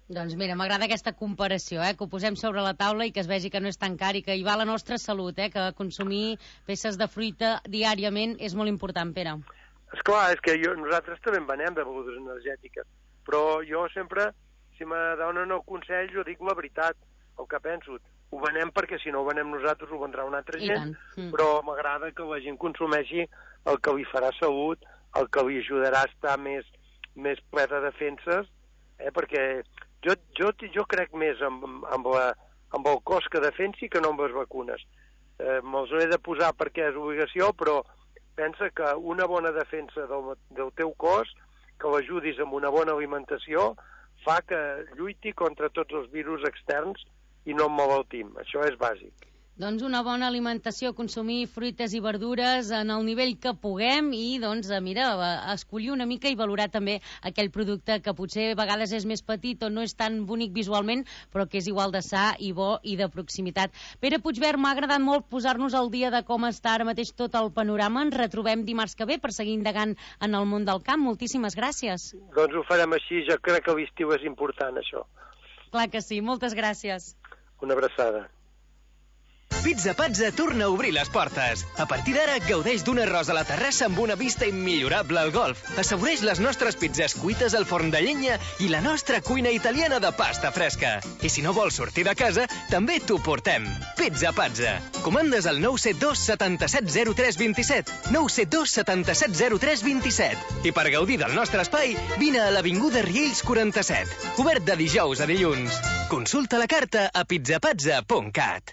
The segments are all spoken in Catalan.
Doncs mira, m'agrada aquesta comparació, que ho posem sobre la taula i que es vegi que no és tan car i que hi va la nostra salut, que consumir peces de fruita diàriament és molt important, Pere. Esclar, és que nosaltres també en venem de begudes energètiques, però jo sempre, si me donen el consell, jo dic la veritat, el que penso. Ho venem perquè si no ho venem nosaltres ho vendrà una altra gent, però m'agrada que la gent consumeixi el que li farà salut, el que li ajudarà a estar més ple de defenses, perquè jo crec més amb el cos que defensi que no amb les vacunes. Me'ls he de posar perquè és obligació, però pensa que una bona defensa del teu cos, que l'ajudis amb una bona alimentació, fa que lluiti contra tots els virus externs i no emmalaltim. Això és bàsic. Doncs una bona alimentació, consumir fruites i verdures en el nivell que puguem i, doncs, mira, escollir una mica i valorar també aquell producte que potser a vegades és més petit o no és tan bonic visualment, però que és igual de sa i bo i de proximitat. Pere Puigvert, m'ha agradat molt posar-nos al dia de com està ara mateix tot el panorama. Ens retrobem dimarts que ve per seguir indagant en el món del camp. Moltíssimes gràcies. Doncs ho farem així, jo crec que l'estiu és important, això. Clar que sí, moltes gràcies. Una abraçada. Pizza Pazza torna a obrir les portes. A partir d'ara, gaudeix d'un arròs a la terrassa amb una vista immillorable al golf. Assaboreix les nostres pizzas cuites al forn de llenya i la nostra cuina italiana de pasta fresca. I si no vols sortir de casa, també t'ho portem. Pizza Pazza. Comandes al 972 77 03 27. 972 77 03 27. I per gaudir del nostre espai, vine a l'Avinguda Riells 47. Obert de dijous a dilluns. Consulta la carta a pizzapazza.cat.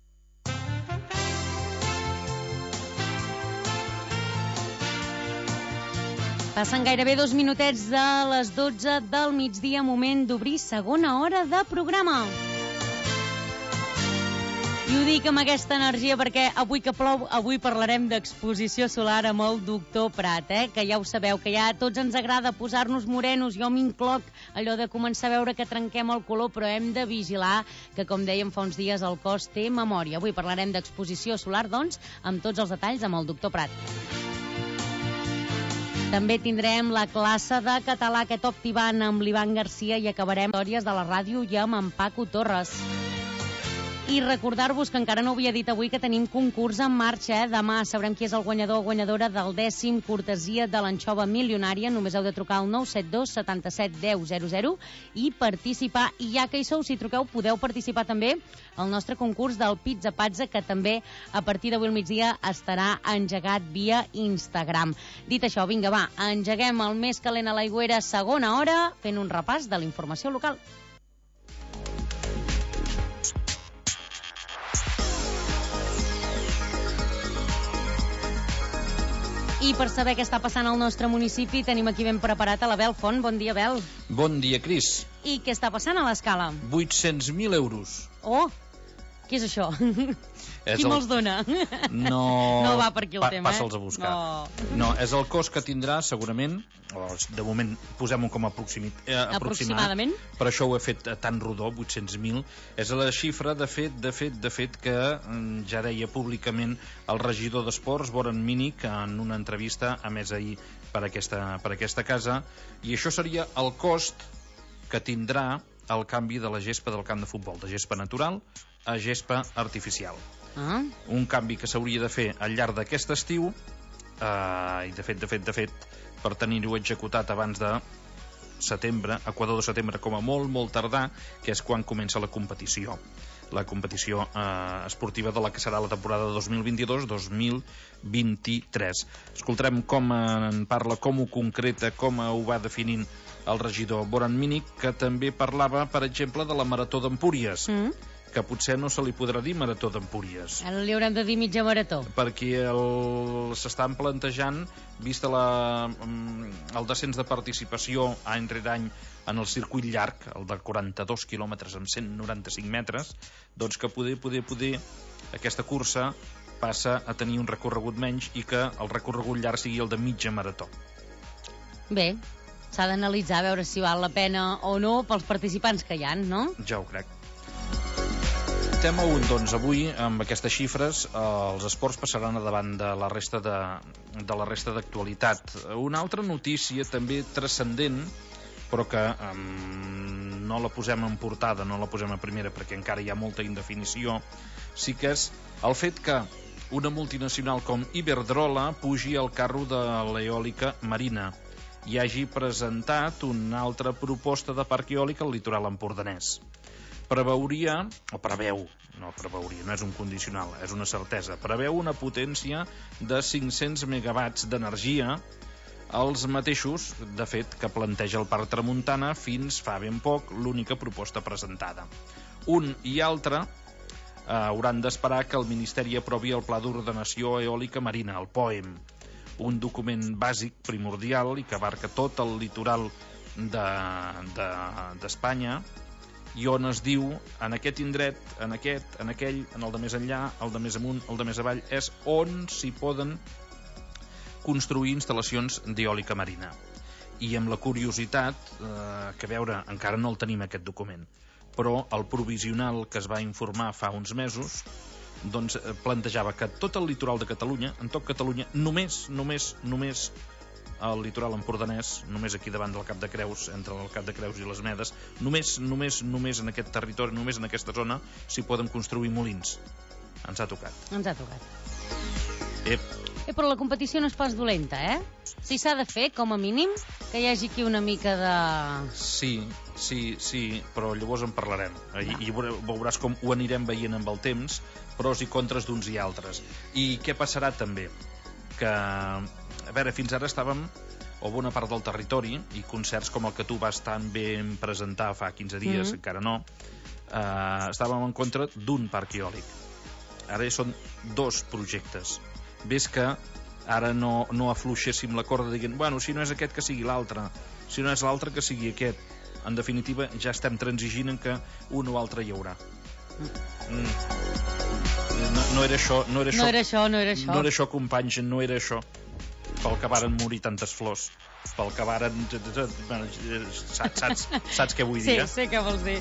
Passen gairebé 2 minutets de les 12 del migdia, moment d'obrir segona hora de programa. I ho dic amb aquesta energia perquè avui que plou, avui parlarem d'exposició solar amb el doctor Prat, que ja ho sabeu, que ja a tots ens agrada posar-nos morenos, jo m'incloc allò de començar a veure que trenquem el color, però hem de vigilar que, com dèiem fa uns dies, el cos té memòria. Avui parlarem d'exposició solar, doncs, amb tots els detalls amb el doctor Prat. També tindrem la classe de català aquest optivant amb l'Ivan Garcia i acabarem històries de la ràdio i amb en Paco Torres. I recordar-vos que encara no ho havia dit avui que tenim concurs en marxa. Demà sabrem qui és el guanyador o guanyadora del 10º cortesia de l'anxova milionària. Només heu de trucar al 972 77 10 00 i participar. I ja que hi sou, si truqueu, podeu participar també al nostre concurs del Pizza Pazza, que també a partir d'avui al migdia estarà engegat via Instagram. Dit això, vinga, va, engeguem el més calent a l'aigüera, segona hora, fent un repàs de la informació local. I per saber què està passant al nostre municipi tenim aquí ben preparat a l'Abel Font. Bon dia, Abel. Bon dia, Cris. I què està passant a l'Escala? 800.000 euros. Oh, què és això? Qui me'ls dona? No va per aquí el tema, Passa'ls a buscar. No, és el cost que tindrà, segurament, de moment posem-ho com a aproximadament. Per això ho he fet tan rodó, 800.000. És la xifra, de fet, que ja deia públicament el regidor d'Esports, Boran Mínic, en una entrevista, a més ahir, per aquesta casa, i això seria el cost que tindrà el canvi de la gespa del camp de futbol, de gespa natural a gespa artificial. Un canvi que s'hauria de fer al llarg d'aquest estiu i de fet per tenir-ho executat abans de setembre, equador de setembre com a molt tardar, que és quan comença la competició esportiva de la que serà la temporada 2022-2023. Escoltarem com en parla, com ho concreta, com ho va definint el regidor Boran Mínic, que també parlava, per exemple, de la Marató d'Empúries, que potser no se li podrà dir Marató d'Empúries. Ara li haurem de dir mitja marató. Perquè s'estan plantejant, vist el descens de participació any rere any en el circuit llarg, el de 42 quilòmetres amb 195 metres, doncs que poder aquesta cursa passa a tenir un recorregut menys i que el recorregut llarg sigui el de mitja marató. Bé, s'ha d'analitzar a veure si val la pena o no pels participants que hi ha, no? Ja ho crec. Tema 1, doncs avui amb aquestes xifres els esports passaran a davant de la resta d'actualitat. Una altra notícia també transcendent, però que no la posem en portada, no la posem a primera perquè encara hi ha molta indefinició, sí que és el fet que una multinacional com Iberdrola pugi al carro de l'eòlica marina i hagi presentat una altra proposta de parc eòlic al litoral empordanès. Preveu, no és un condicional, és una certesa, preveu una potència de 500 megawatts d'energia, els mateixos, de fet, que planteja el Parc Tramuntana fins fa ben poc, l'única proposta presentada. Un i altre hauran d'esperar que el Ministeri aprovi el Pla d'Ordenació Eòlica Marina, el POEM, un document bàsic, primordial, i que abarca tot el litoral d'Espanya, i on es diu, en aquest indret, en aquest, en aquell, en el de més enllà, el de més amunt, el de més avall, és on s'hi poden construir instal·lacions d'eòlica marina. I amb la curiositat, que a veure, encara no el tenim aquest document, però el provisional que es va informar fa uns mesos, doncs plantejava que tot el litoral de Catalunya, en tot Catalunya, només el litoral empordanès, només aquí davant del Cap de Creus, entre el Cap de Creus i les Medes, només en aquest territori, només en aquesta zona, s'hi poden construir molins. Ens ha tocat. Però la competició no és pas dolenta, eh? Si s'ha de fer, com a mínim, que hi hagi aquí una mica de... Sí, però llavors en parlarem. I veuràs com ho anirem veient amb el temps, pros i contres d'uns i altres. I què passarà també? Que, a veure, fins ara estàvem a bona part del territori, i concerts com el que tu vas tan ben presentar fa 15 dies, encara no, estàvem en contra d'un parc eòlic. Ara ja són 2 projectes. Ves que ara no afluixéssim la corda dient, bueno, si no és aquest que sigui l'altre, si no és l'altre que sigui aquest. En definitiva, ja estem transigint en que un o altre hi haurà. No era això, companys, no era això. Pel que varen morir tantes flors, pel que varen... Saps què vull dir? Sí, sé què vols dir.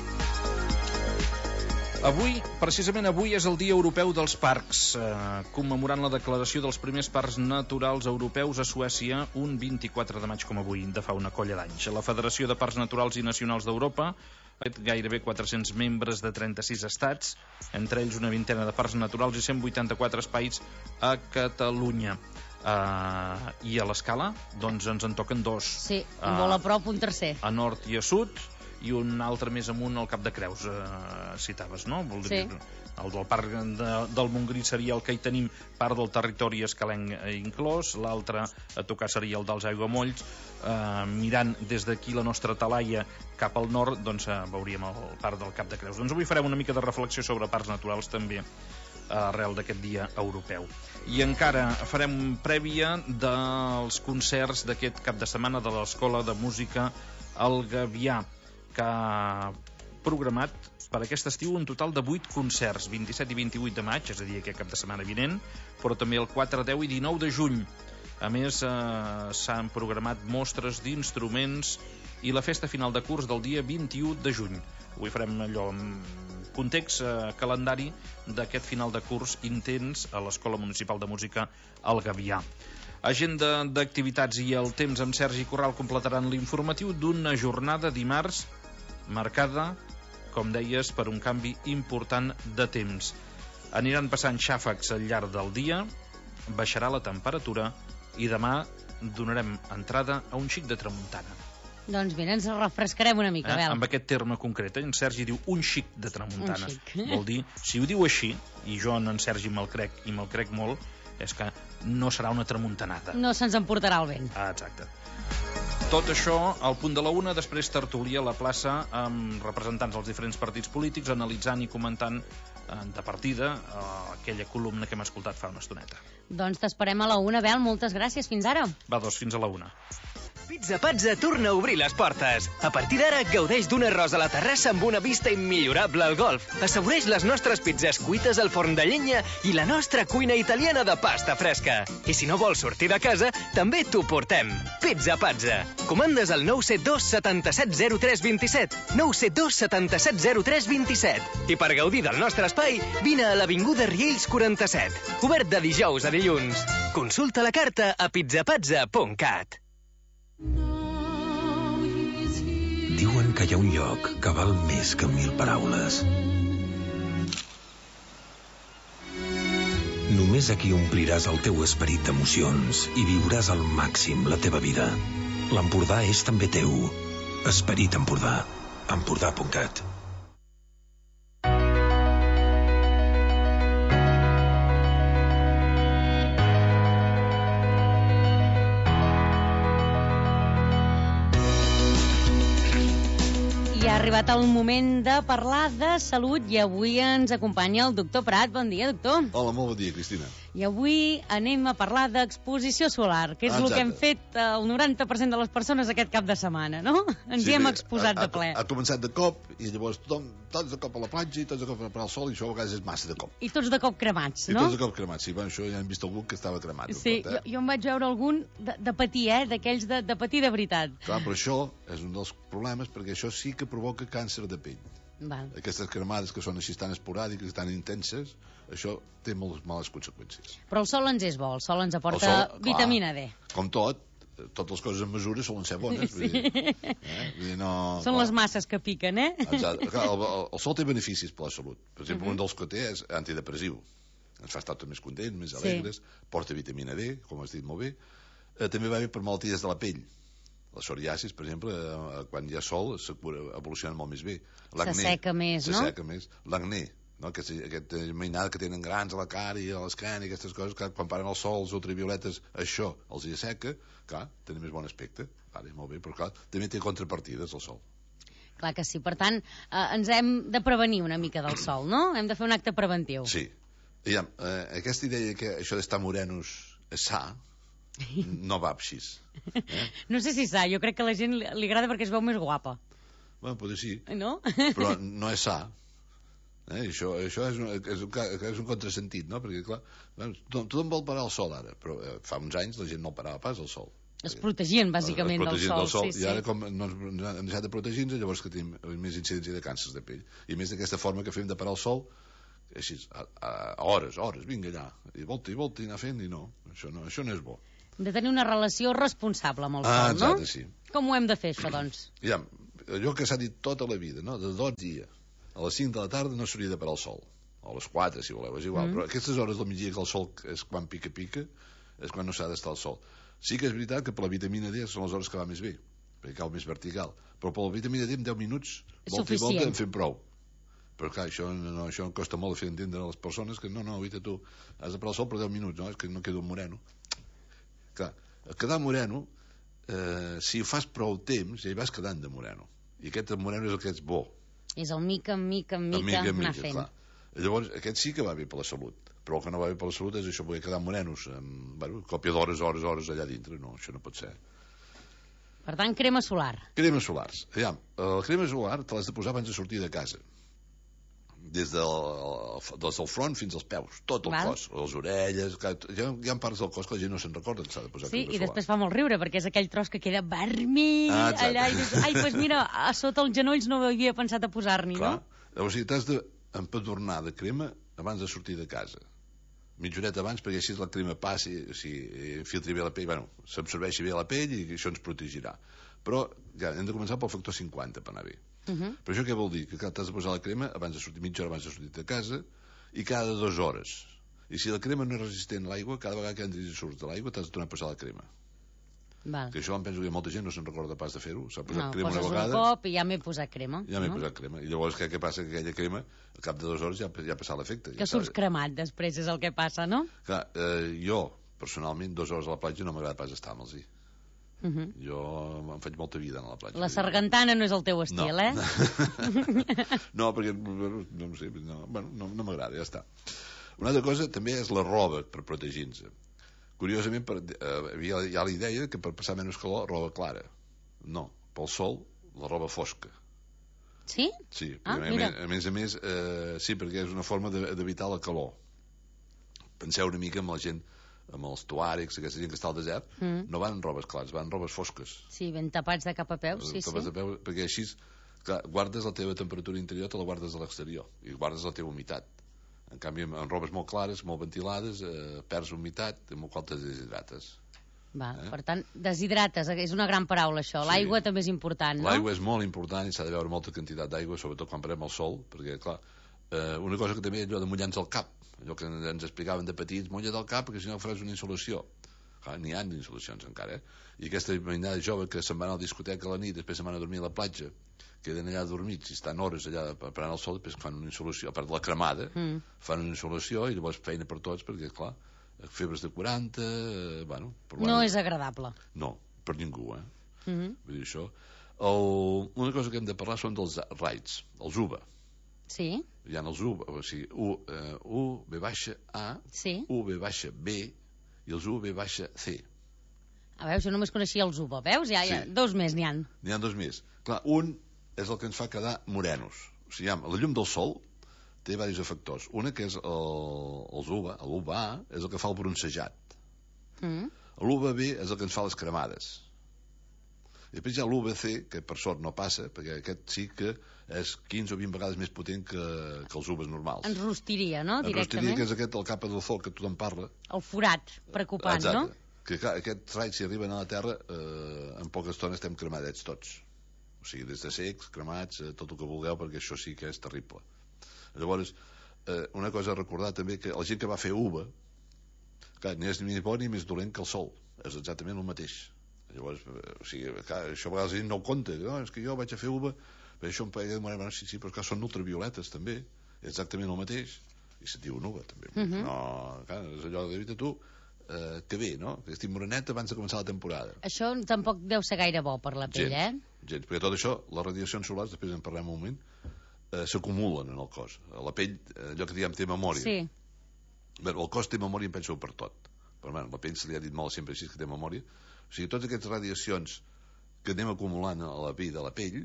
Precisament avui és el Dia Europeu dels Parcs, commemorant la declaració dels primers parcs naturals europeus a Suècia un 24 de maig com avui, de fa una colla d'anys. La Federació de Parcs Naturals i Nacionals d'Europa ha fet gairebé 400 membres de 36 estats, entre ells una vintena de parcs naturals i 184 espais a Catalunya. I a l'escala, doncs ens en toquen 2. Sí, molt a prop, un tercer. A nord i a sud, i un altre més amunt al Cap de Creus, citaves, no? Sí. El del Parc del Montgrí seria el que hi tenim part del territori escalenc inclòs, l'altre a tocar seria el dels Aiguamolls. Mirant des d'aquí la nostra talaia cap al nord, doncs veuríem el Parc del Cap de Creus. Doncs avui farem una mica de reflexió sobre parcs naturals també arrel d'aquest dia europeu. I encara farem prèvia dels concerts d'aquest cap de setmana de l'Escola de Música El Gavià, que ha programat per aquest estiu un total de 8 concerts, 27 i 28 de maig, és a dir, aquest cap de setmana vinent, però també el 4, 10 i 19 de juny. A més, s'han programat mostres d'instruments i la festa final de curs del dia 21 de juny. Avui farem allò en context, calendari d'aquest final de curs intens a l'Escola Municipal de Música El Gavià. Agenda d'activitats i el temps amb Sergi Corral completaran l'informatiu d'una jornada dimarts marcada, com deies, per un canvi important de temps. Aniran passant xàfecs al llarg del dia, baixarà la temperatura i demà donarem entrada a un xic de tramuntana. Doncs mira, ens refrescarem una mica, Bel. Amb aquest terme concret, en Sergi diu un xic de tramuntana. Vol dir, si ho diu així, i jo en Sergi me'l crec, i me'l crec molt, és que no serà una tramuntanada. No se'ns emportarà el vent. Exacte. Tot això al punt de la 1, després tertúlia a la plaça amb representants dels diferents partits polítics, analitzant i comentant de partida aquella columna que hem escoltat fa una estoneta. Doncs t'esperem a la 1, Bel. Moltes gràcies. Fins ara. Va, doncs, fins a la 1. Pizza Pazza torna a obrir les portes. A partir d'ara, gaudeix d'un arròs a la terrassa amb una vista immillorable al golf. Assaboreix les nostres pizzas cuites al forn de llenya i la nostra cuina italiana de pasta fresca. I si no vols sortir de casa, també t'ho portem. Pizza Pazza. Comandes al 972 77 03 27. 972 77 03 27. I per gaudir del nostre espai, vine a l'Avinguda Riells 47. Obert de dijous a dilluns. Consulta la carta a pizzapazza.cat. Diuen que hi ha un lloc que val més que 1000 paraules. Només aquí ompliràs el teu esperit d'emocions i viuràs al màxim la teva vida. L'Empordà és també teu. Esperit Empordà. Empordà.cat. Ha arribat el moment de parlar de salut i avui ens acompanya el doctor Prat. Bon dia, doctor. Hola, molt bon dia, Cristina. I avui anem a parlar d'exposició solar, que és el que hem fet el 90% de les persones aquest cap de setmana, no? Ens hi hem exposat de ple. Ha començat de cop i llavors tots de cop a la platja i tots de cop a el sol i això a vegades és massa de cop. I tots de cop cremats, no? I tots de cop cremats, sí. Bueno, això ja hem vist algú que estava cremat. Sí, jo em vaig veure algun de patir, d'aquells de patir de veritat. Clar, però això és un dels problemes perquè això sí que provoca càncer de pell. Val. Aquestes cremades que són així tan esporàdiques i tan intenses, això té moltes males conseqüències. Però el sol ens és bo, el sol ens aporta vitamina D. Com totes les coses en mesura solen ser bones. Sí. Vull dir, no, són les masses que piquen, eh? Exacte. El sol té beneficis per la salut. Per exemple, un dels que té és antidepressiu. Ens fa estar tots més contents, més alegres, porta vitamina D, com has dit molt bé. També va bé per malalties de la pell. La psoriasis, per exemple, quan hi ha sol, evoluciona molt més bé. S'asseca més, no? S'asseca més. L'acné, no? Aquesta mainada que tenen grans a la cara i a l'escana i aquestes coses, que quan paren el sol, els ultravioletes, això els hi asseca, clar, tenen més bon aspecte. Vale, molt bé, però clar, també té contrapartides el sol. Clar que sí. Per tant, ens hem de prevenir una mica del sol, no? Hem de fer un acte preventiu. Sí. Aquesta idea que això d'estar morenos és sa, no va així. No sé si sa, jo crec que a la gent li agrada perquè es veu més guapa. Bueno, potser sí, no? Però no és sa. Això és un contrasentit, no? Perquè, clar, tothom vol parar el sol ara, però fa uns anys la gent no parava pas el sol. Es protegien, bàsicament, del sol. Sí, I ara, com no hem deixat de protegir-nos, llavors que tenim més incidència de càncers de pell. I més d'aquesta forma que fem de parar el sol, així, a hores, vinga allà, i volta, anar fent, i no, això no és bo. De tenir una relació responsable amb el sol, no? Exacte, sí. Com ho hem de fer, això, doncs? Allò que s'ha dit tota la vida, no? De 12 dies a les 5 de la tarda no s'hauria de parar el sol. O a les 4, si voleu, és igual. Però aquestes hores del migdia que el sol és quan pica, és quan no s'ha d'estar al sol. Sí que és veritat que per la vitamina D són les hores que va més bé, perquè cau més vertical. Però per la vitamina D en 10 minuts, volta i volta, en fem prou. Però clar, això em costa molt fer entendre a les persones que no, oita tu, has de parar el sol per 10 minuts, no? És que no queda un moreno. Clar, quedar moreno, si ho fas prou temps, ja hi vas quedant de moreno. I aquest moreno és el que és bo. És el mica anar fent. Clar. Llavors, aquest sí que va bé per la salut. Però el que no va bé per la salut és això, poder quedar morenos, còpia d'hores allà dintre. No, això no pot ser. Per tant, crema solar. Cremes solars. La crema solar te l'has de posar abans de sortir de casa. Des del front fins als peus, tot el cos, les orelles, hi ha parts del cos que la gent no se'n recorda que s'ha de posar crema solar. Sí, i després fa molt riure, perquè és aquell tros que queda vermell allà, i dius, doncs mira, a sota els genolls no havia pensat a posar-n'hi, no? O sigui, t'has d'empadornar de crema abans de sortir de casa. Mitja horeta abans, perquè així la crema passi, filtri bé la pell, s'absorbeixi bé la pell i això ens protegirà. Però hem de començar pel factor 50 per anar bé. Però això què vol dir? Que t'has de posar la crema mitja hora abans de sortir de casa i cada 2 hores. I si la crema no és resistent a l'aigua, cada vegada que entris i surts de l'aigua t'has de tornar a posar la crema. Que això em penso que molta gent no se'n recorda pas de fer-ho. S'ha posat crema una vegada. Un cop i ja m'he posat crema. I llavors què passa? Que aquella crema al cap de 2 hores ja ha passat l'efecte. Que surts cremat després, és el que passa, no? Clar, jo, personalment, 2 hores a la platja no m'agrada pas estar amb-los-hi. Jo em faig molta vida a la platja. La sargantana no és el teu estil, eh? No, perquè no m'agrada, ja està. Una altra cosa també és la roba per protegir-nos. Curiosament hi ha la idea que per passar menys calor, roba clara. No, pel sol, la roba fosca. Sí? Sí, a més, sí, perquè és una forma d'evitar la calor. Penseu una mica amb la gent, amb els tuàregs, aquesta gent que està al desert, no van en robes clares, van en robes fosques. Sí, ben tapats de cap a peus, sí. Tapats de peus, perquè així guardes la teva temperatura interior, te la guardes a l'exterior, i guardes la teva humitat. En canvi, en robes molt clares, molt ventilades, perds humitat, amb el qual te deshidrates. Per tant, deshidrates, és una gran paraula això. L'aigua també és important, no? L'aigua és molt important i s'ha de beure molta quantitat d'aigua, sobretot quan parem al sol, perquè, clar, una cosa que també és allò de mullar-nos el cap, allò que ens explicaven de petits, mulla't el cap perquè si no faràs una insolació. Clar, n'hi ha insolacions encara, I aquesta mainada jove que se'n van a la discoteca a la nit, després se'n van a dormir a la platja, queden allà dormits i estan hores allà parant el sol, després fan una insolació, a part de la cremada, fan una insolació i llavors feina per tots, perquè, clar, febres de 40, bueno... No és agradable. No, per ningú, Vull dir això. Una cosa que hem de parlar són dels raids, els UVA. Sí. Hi ha els UVA, o sigui, U, B baixa, A, U, B baixa, B, i els U, B baixa, C. A veure, jo només coneixia els UVA, veus? Ja, dos més n'hi ha. N'hi ha dos més. Clar, un és el que ens fa quedar morenos. O sigui, la llum del sol té diversos factors. Una que és l'UVA és el que fa el bronzejat. L'UVB és el que ens fa les cremades. I després hi ha l'UVC, que per sort no passa, perquè aquest sí que és 15 o 20 vegades més potent que els UVs normals. Ens rostiria, no? Directament. Ens rostiria, que és aquest, el capa del sol que tothom parla. El forat, preocupant, exacte. No? Que clar, aquests raigs, si arriben a la Terra, en poca estona estem cremadets tots. O sigui, des de secs, cremats, tot el que vulgueu, perquè això sí que és terrible. Llavors, una cosa a recordar també, que la gent que va fer UVA, clar, ni és ni bo ni més dolent que el sol, és exactament el mateix. Llavors, o sigui, clar, això a vegades la gent no ho compta, és que jo vaig a fer UVA, però això em pega de manera, sí, però clar, són ultravioletes també, exactament el mateix, i se't diu UVA també. No, clar, és allò de dir tu, que bé, no? Que estic morenet abans de començar la temporada. Això tampoc deu ser gaire bo per la pell, gens, perquè tot això, les radiacions solars, després en parlem un moment, s'acumulen en el cos. La pell, allò que diem, té memòria. Sí. Bé, el cos té memòria, em penso, per tot. Però, bueno, la pell se li ha dit molt sempre així, que té memòria. O sigui, totes aquestes radiacions que anem acumulant a la vida de la pell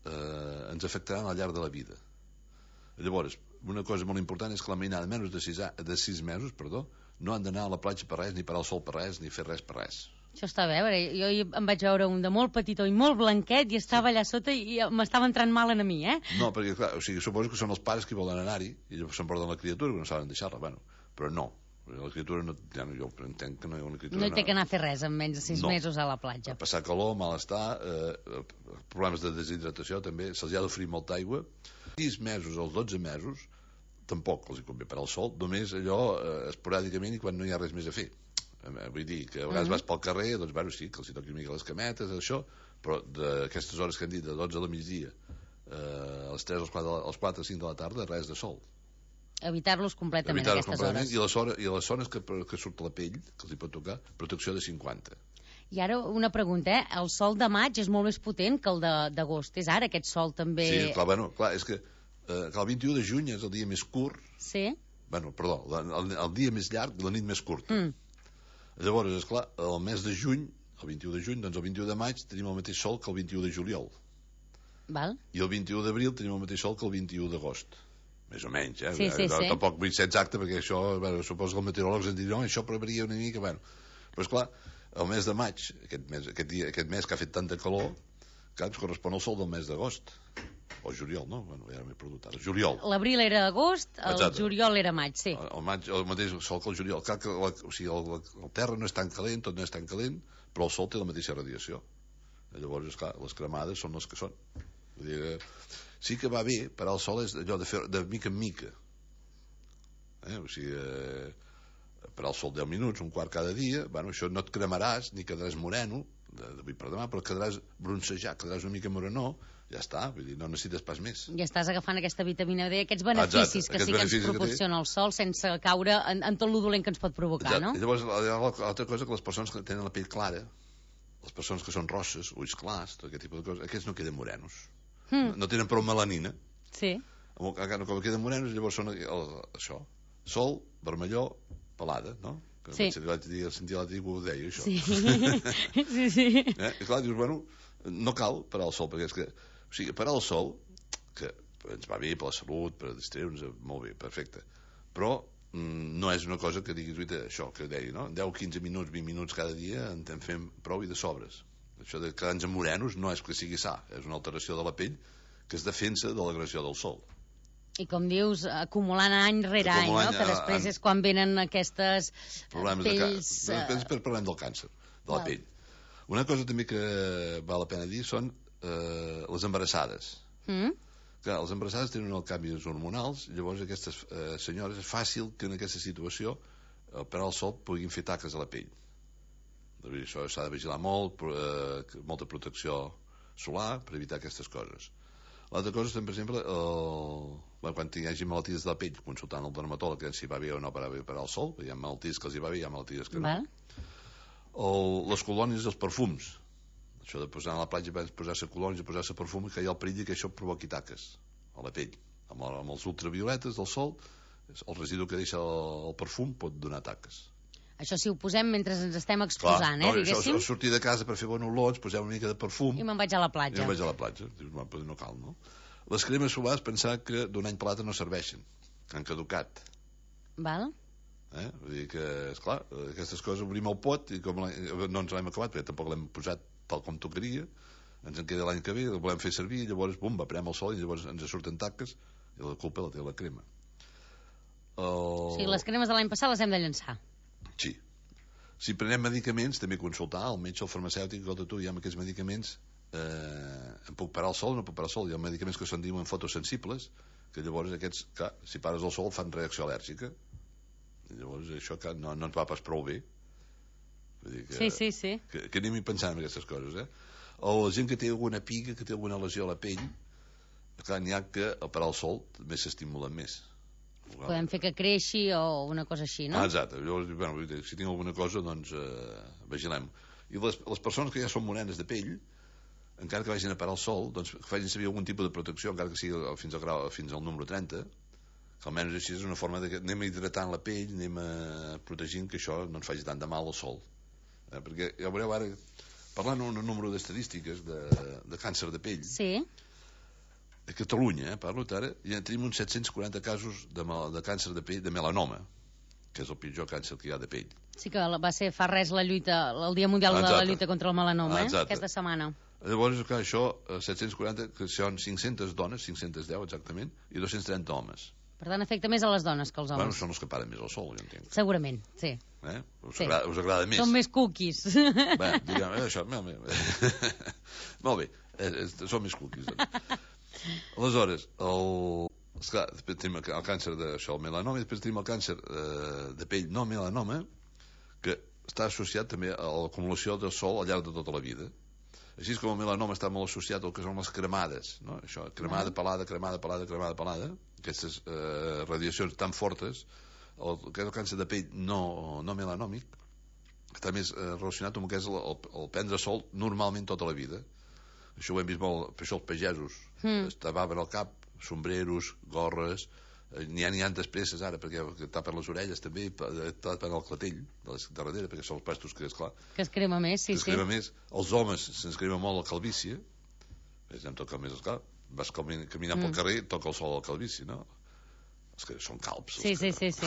ens afectaran al llarg de la vida. Llavors, una cosa molt important és que la mainada de menys de 6 mesos, no han d'anar a la platja per res, ni parar el sol per res, ni fer res per res. Això està bé, jo em vaig veure un de molt petitó i molt blanquet i estava allà sota i m'estava entrant mal a mi, No, perquè, clar, o sigui, suposo que són els pares que volen anar-hi i llavors s'emporten la criatura, que no saben deixar-la, bueno, però no. La criatura no, jo entenc que no hi ha una criatura... No hi té que anar a fer res en menys de 6 mesos a la platja. A passar calor, malestar, problemes de deshidratació també, se'ls ha d'oferir molta aigua. 6 mesos als 12 mesos tampoc els hi convé per al sol, només allò esporàdicament i quan no hi ha res més a fer. Vull dir que a vegades vas pel carrer, doncs bueno, sí, que els hi toqui una mica les cametes, això, però d'aquestes hores que hem dit, de 12 del migdia a les 3 als 4 o 5 de la tarda, res de sol. Evitar-los completament aquestes hores. I les zones que surt la pell, que els hi pot tocar, protecció de 50. I ara una pregunta, el sol de maig és molt més potent que el d'agost. És ara aquest sol també... Sí, clar, bueno, clar, és que el 21 de juny és el dia més curt. Sí. Bueno, perdó, el dia més llarg i la nit més curta. Llavors, esclar, el mes de juny, el 21 de juny, doncs el 21 de maig tenim el mateix sol que el 21 de juliol. Val. I el 21 d'abril tenim el mateix sol que el 21 d'agost. Més o menys, Sí. Tampoc vull ser exacte, perquè això, bueno, suposo que els meteoròlegs ens diran, això varia una mica, bueno. Però, esclar, el mes de maig, aquest mes que ha fet tanta calor, que ens correspon al sol del mes d'agost. O juliol, no? Bueno, ja m'he perdut ara. Juliol. L'abril era agost, el juliol era maig, sí. El maig, el mateix sol que el juliol. Clar que o sigui, el terra no és tan calent, tot no és tan calent, però el sol té la mateixa radiació. Llavors, esclar, les cremades són les que són. Vull dir, sí que va bé, parar el sol és allò de fer de mica en mica. O sigui, parar el sol 10 minuts, un quart cada dia, bueno, això no et cremaràs, ni quedaràs moreno, d'avui per demà, però quedaràs bronzejat, quedaràs una mica moreno, ja està, vull dir, no necessites pas més. Ja estàs agafant aquesta vitamina D, aquests beneficis que sí que ens proporciona el sol sense caure en tot lo dolent que ens pot provocar, no? I llavors, l'altra cosa, que les persones que tenen la pell clara, les persones que són rosses, ulls clars, tot aquest tipus de coses, aquests no queden morenos. No tenen prou melanina. Sí. Com queden morenos, llavors són això, sol, vermelló, pelada, no? Sí. Sentir l'altre dia que ho deia, això. Sí. Sí. I clar, dius, bueno, no cal parar el sol, perquè és que, o sigui, parar el sol, que ens va bé per la salut, per distreure'ns, molt bé, perfecte, però no és una cosa que diguis, això que deia, no? 10, 15 minuts, 20 minuts cada dia en fem prou i de sobres. Això de quedar-nos morenos no és que sigui sa, és una alteració de la pell que es defensa de l'agressió del sol. I com dius, acumulant any rere any, no? Que després és quan venen aquestes pells... Després parlem del càncer. de la pell. Una cosa també que val la pena dir són les embarassades. Clar, les embarassades tenen els canvis hormonals, llavors aquestes senyores és fàcil que en aquesta situació per al sol puguin fer taques a la pell. Això s'ha de vigilar molt, molta protecció solar per evitar aquestes coses. L'altra cosa és, per exemple, quan hi hagi malalties de la pell, consultant el dermatòleg si va bé o no per al sol, hi ha malalties que els hi va bé, hi ha malalties que no. Les colònies dels perfums, això de posar a la platja abans posar-se colònies i posar-se perfum, que hi ha el perill que això provoqui taques a la pell. Amb els ultravioletes del sol, el residu que deixa el perfum pot donar taques. Això si ho posem mentre ens estem exposant, diguéssim. Això, sortir de casa per fer bon olor, ens posem una mica de perfum... I me'n vaig a la platja. Dius, no cal, no? Les cremes solars, pensar que d'un any per l'altre no serveixen, que han caducat. Val. Vull dir que, esclar, aquestes coses obrim el pot i com no ens l'hem acabat, perquè tampoc l'hem posat tal com tocaria, ens en queda l'any que ve, el volem fer servir, i llavors, bum, prem el sol i llavors ens surten taques i la culpa la té la crema. Sí, les cremes de l'any passat les hem de llançar. Sí. Si prenem medicaments, també consultar el metge, el farmacèutic, tu, hi ha aquests medicaments, em puc parar el sol o no puc parar el sol? Hi ha medicaments que se'n diuen fotosensibles, que llavors aquests, clar, si pares el sol fan reacció al·lèrgica. I llavors això no ens va pas prou bé. Vull dir que, sí. Que anem pensant en aquestes coses, O la gent que té alguna piga, que té alguna lesió a la pell, clar, n'hi ha que al parar el sol també s'estimulen més. Podem fer que creixi o una cosa així, no? Exacte. Llavors, si tinc alguna cosa, doncs vigilem. I les persones que ja són morenes de pell, encara que vagin a parar el sol, doncs que facin servir algun tipus de protecció, encara que sigui fins al número 30, que almenys així és una forma de que anem hidratant la pell, anem protegint que això no ens faci tant de mal al sol. Perquè ja veureu ara, parlant d'un número d'estadístiques de càncer de pell, sí. A Catalunya, parlo ara, ja tenim uns 740 casos de càncer de pell, de melanoma, que és el pitjor càncer que hi ha de pell. Sí que va ser fa res la lluita, el Dia Mundial de la Lluita contra el Melanoma, aquesta setmana. Llavors, clar, això, 740, que són 500 dones, 510 exactament, i 230 homes. Per tant, afecta més a les dones que als homes. Bueno, són els que paren més al sol, jo entenc. Segurament, sí. Us agrada més. Són més cookies. Bé, diguem, això... Molt bé, són més cookies, doncs. Aleshores, després tenim el càncer del melanoma i després tenim el càncer de pell no melanoma, que està associat també a l'acumulació de sol al llarg de tota la vida. Així com el melanoma està molt associat al que són les cremades, no? Això, cremada, pelada, aquestes radiacions tan fortes, el càncer de pell no melanòmic està més relacionat amb el que és el prendre sol normalment tota la vida. Això ho hem vist molt, per això els pagesos es tapaven el cap, sombreros, gorres, n'hi ha despresses ara perquè tapen les orelles també, tapen el clatell de darrere, perquè són els pastos que, esclar, que es crema més, sí. Més. Els homes se'ns crema molt la calvície, em toca més, esclar, vas caminant pel carrer, toca el sol a la calvície, no? Els que són calbs. Sí.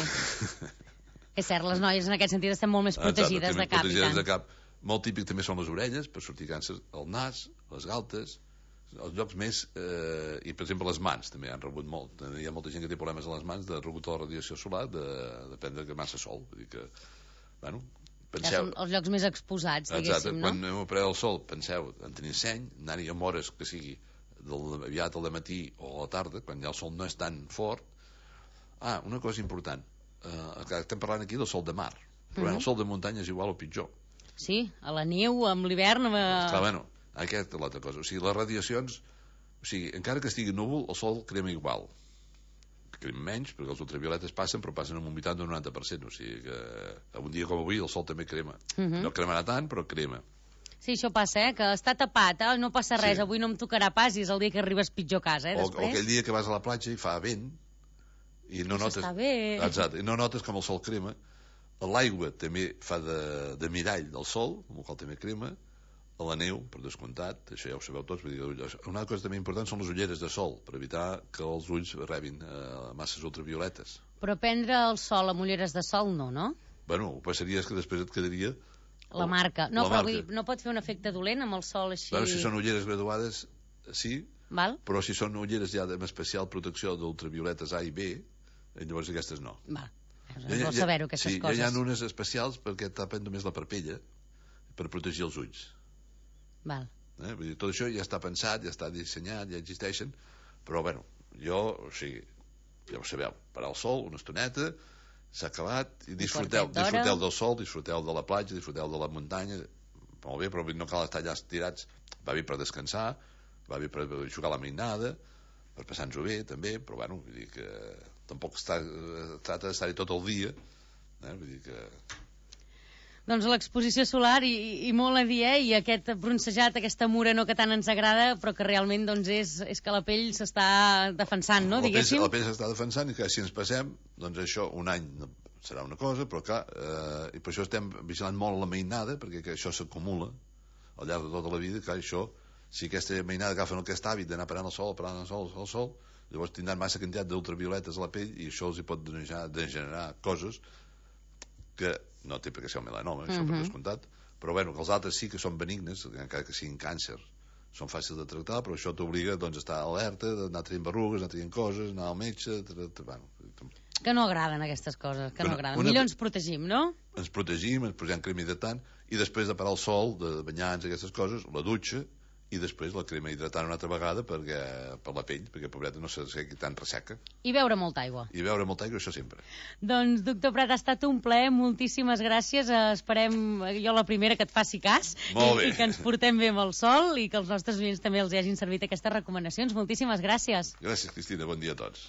És cert, les noies en aquest sentit estem molt més protegides de cap i tant. Molt típic també són les orelles, per sortir càncer, el nas, les galtes, els llocs més... I, per exemple, les mans també han rebut molt. Hi ha molta gent que té problemes a les mans de rebut de la radiació solar, de prendre massa sol. Vull dir que, bueno, penseu... Ja són els llocs més exposats, diguéssim, no? Quan anem a parar el sol, penseu en tenir seny, anar-hi amb hores que sigui aviat al matí o a la tarda, quan ja el sol no és tan fort. Una cosa important. Estem parlant aquí del sol de mar, però el sol de muntanya és igual o pitjor. Sí, a la neu, amb l'hivern... Clar, bueno, aquesta és l'altra cosa. O sigui, les radiacions... O sigui, encara que estigui núvol, el sol crema igual. Crema menys, perquè els ultravioletes passen, però passen amb un 80 o un 90%. O sigui que un dia com avui el sol també crema. No cremarà tant, però crema. Sí, això passa, que està tapat, no passa res, avui no em tocarà pas i és el dia que arribes pitjor a casa, després. O aquell dia que vas a la platja i fa vent i no notes... Està bé. Exacte, i no notes com el sol crema. L'aigua també fa de mirall del sol, amb el qual també crema, a la neu, per descomptat, això ja ho sabeu tots. Una cosa també important són les ulleres de sol, per evitar que els ulls rebin masses ultravioletes. Però prendre el sol amb ulleres de sol no? Bueno, el passaria és que després et quedaria... La marca. No, però no pot fer un efecte dolent amb el sol així... Bueno, si són ulleres graduades, sí, val? Però si són ulleres ja amb especial protecció d'ultravioletes A i B, llavors aquestes no. Va. Vol saber-ho, aquestes coses. Hi ha unes especials perquè tapen només la parpella, per protegir els ulls. Val. Vull dir, tot això ja està pensat, ja està dissenyat, ja existeixen, però bueno, jo, o sigui, ja ho sabeu, parar el sol una estoneta, s'ha acabat, i disfruteu del sol, disfruteu de la platja, disfruteu de la muntanya, molt bé, però no cal estar allà estirats, va bé per descansar, va bé per jugar a la mainada, per passar-nos-ho bé també, però bueno, vull dir que tampoc tracta d'estar-hi tot el dia, vull dir que... Doncs l'exposició solar i molt a dir, i aquest bronzejat, aquesta moreno que tant ens agrada, però que realment doncs, és que la pell s'està defensant, no? Diguéssim. La pell s'està defensant i que si ens passem, doncs això un any serà una cosa, però clar, i per això estem vigilant molt la mainada, perquè això s'acumula al llarg de tota la vida, que això, si aquesta mainada agafen aquest hàbit d'anar parant el sol, llavors tindran massa quantitat d'ultravioletes a la pell i això els hi pot generar coses que no té per què ser el melanoma, això per descomptat, però bueno, que els altres sí que són benignes, encara que siguin càncer, són fàcils de tractar, però això t'obliga doncs, a estar alerta, d'anar traient berrugues, anar traient coses, anar al metge... Que no agraden aquestes coses, que no agraden. Millor ens protegim, no? Ens protegim, ens posem crema hidratant, i després de parar el sol, de banyar-nos aquestes coses, la dutxa, i després la crema hidratant una altra vegada per la pell, perquè pobreta no s'assequi tan resseca. I beure molta aigua. I beure molta aigua, això sempre. Doncs, doctor Prat, ha estat un plaer, moltíssimes gràcies. Esperem, jo la primera, que et faci cas i que ens portem bé amb el sol i que els nostres oients també els hagin servit aquestes recomanacions. Moltíssimes gràcies. Gràcies, Cristina. Bon dia a tots.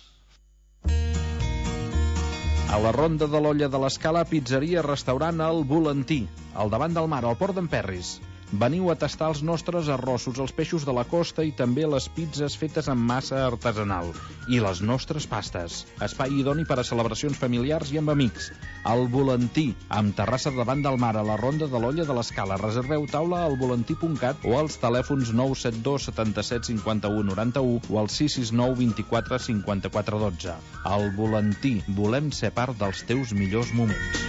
A la Ronda de l'Olla de l'Escala, pizzeria, restaurant El Volantí, al davant del mar, al port d'en Perris. Veniu a tastar els nostres arrossos, els peixos de la costa i també les pizzas fetes amb massa artesanal. I les nostres pastes. Espai idoni per a celebracions familiars i amb amics. El Volantí, amb terrassa davant del mar a la Ronda de l'Olla de l'Escala. Reserveu taula al volantí.cat o als telèfons 972 77 51 91 o al 669 24 54 12. El Volantí, volem ser part dels teus millors moments.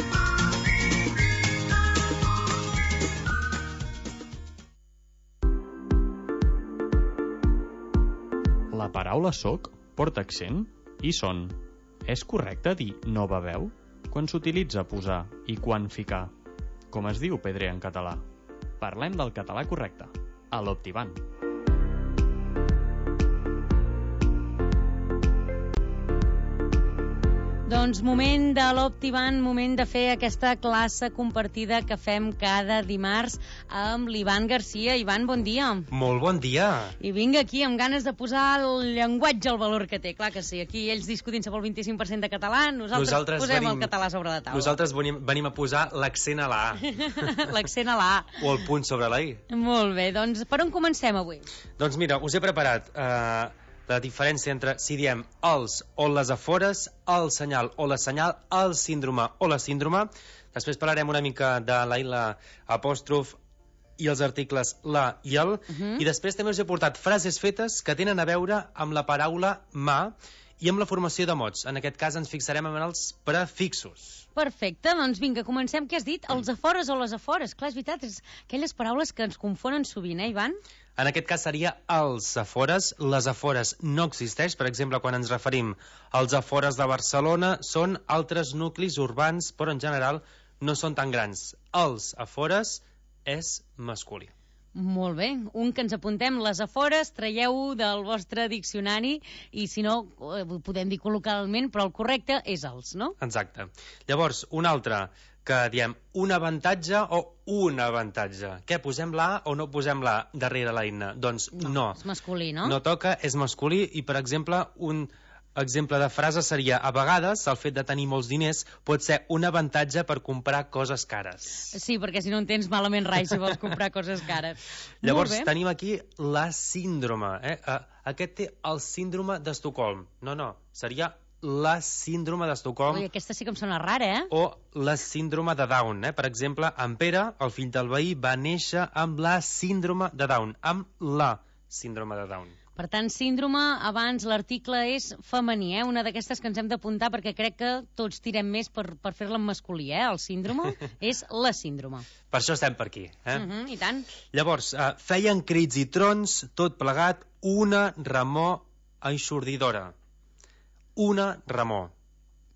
La paraula soc porta accent i son. És correcte dir no beveu? Quan s'utilitza posar i quan ficar? Com es diu pedrer en català? Parlem del català correcte, a l'Optiban. Doncs moment de l'Optiban, moment de fer aquesta classe compartida que fem cada dimarts amb l'Ivan Garcia. Ivan, bon dia. Molt bon dia. I vinga aquí amb ganes de posar el llenguatge al valor que té. Clar que sí, aquí ells discutint sobre el 25% de català, nosaltres posem el català sobre la taula. Nosaltres venim a posar l'accent a la A. L'accent a la A. O el punt sobre la I. Molt bé, doncs per on comencem avui? Doncs mira, us he preparat la diferència entre si diem els o les afores, el senyal o la senyal, el síndrome o la síndrome. Després parlarem una mica de la i la apòstrof i els articles la i el. I després també us he portat frases fetes que tenen a veure amb la paraula mà i amb la formació de mots. En aquest cas ens fixarem en els prefixos. Perfecte, doncs vinga, comencem. Què has dit? Els afores o les afores? Clar, és veritat, és aquelles paraules que ens confonen sovint, Ivan? En aquest cas seria els afores. Les afores no existeix. Per exemple, quan ens referim als afores de Barcelona, són altres nuclis urbans, però en general no són tan grans. Els afores és masculí. Molt bé, un que ens apuntem, les afores, traieu-ho del vostre diccionari i si no, podem dir col·localment, però el correcte és els, no? Exacte. Llavors, un altre que diem un avantatge o un avantatge. Què, posem la A o no posem la A darrere l'eina? Doncs no. És masculí, no? No toca, és masculí i, per exemple, un exemple de frase seria a vegades el fet de tenir molts diners pot ser un avantatge per comprar coses cares. Sí, perquè si no en tens malament rai si vols comprar coses cares. Llavors tenim aquí la síndrome. Aquest té el síndrome d'Estocolm. No, seria la síndrome d'Estocolm. Ui, aquesta sí que em sona rara, O la síndrome de Down. Per exemple, en Pere, el fill del veí, va néixer amb la síndrome de Down, amb la síndrome de Down. Per tant, síndrome, abans l'article és femení, una d'aquestes que ens hem d'apuntar perquè crec que tots tirem més per fer-la en masculí, El síndrome és la síndrome. Per això estem per aquí, I tant. Llavors, feien crits i trons, tot plegat, una remor eixordidora. Una remor.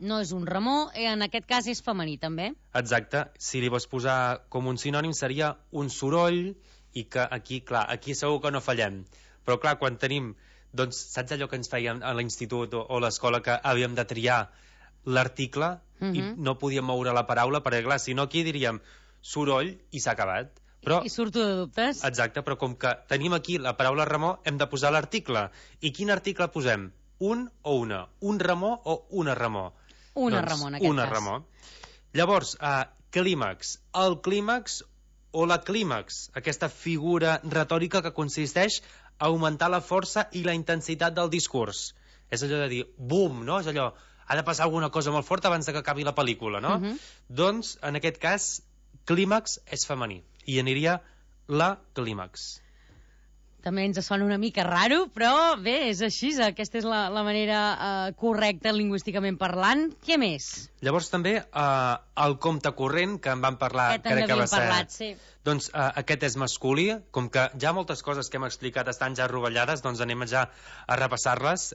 No és un remor, en aquest cas és femení, també. Exacte. Si li vols posar com un sinònim seria un soroll, i que aquí, clar, aquí segur que no fallem. Però, clar, quan tenim, doncs, saps allò que ens feien a l'institut o a l'escola que havíem de triar l'article i no podíem moure la paraula, perquè, clar, si no aquí diríem soroll i s'ha acabat. Però, I surto de dubtes. Exacte, però com que tenim aquí la paraula remor, hem de posar l'article. I quin article posem? Un o una? Un remor o una remor? Una remor, en aquest una cas. remor. Llavors, clímax. El clímax o la clímax, aquesta figura retòrica que consisteix a augmentar la força i la intensitat del discurs. És allò de dir, bum, no? És allò, ha de passar alguna cosa molt forta abans que acabi la pel·lícula, no? Doncs, en aquest cas, clímax és femení. I aniria la clímax. També ens sona una mica raro, però bé, és així, aquesta és la manera correcta lingüísticament parlant. Què més? Llavors també el compte corrent, que en vam parlar, crec que va ser... parlat, sí. Doncs aquest és masculí, com que ja moltes coses que hem explicat estan ja rovellades, doncs anem ja a repassar-les.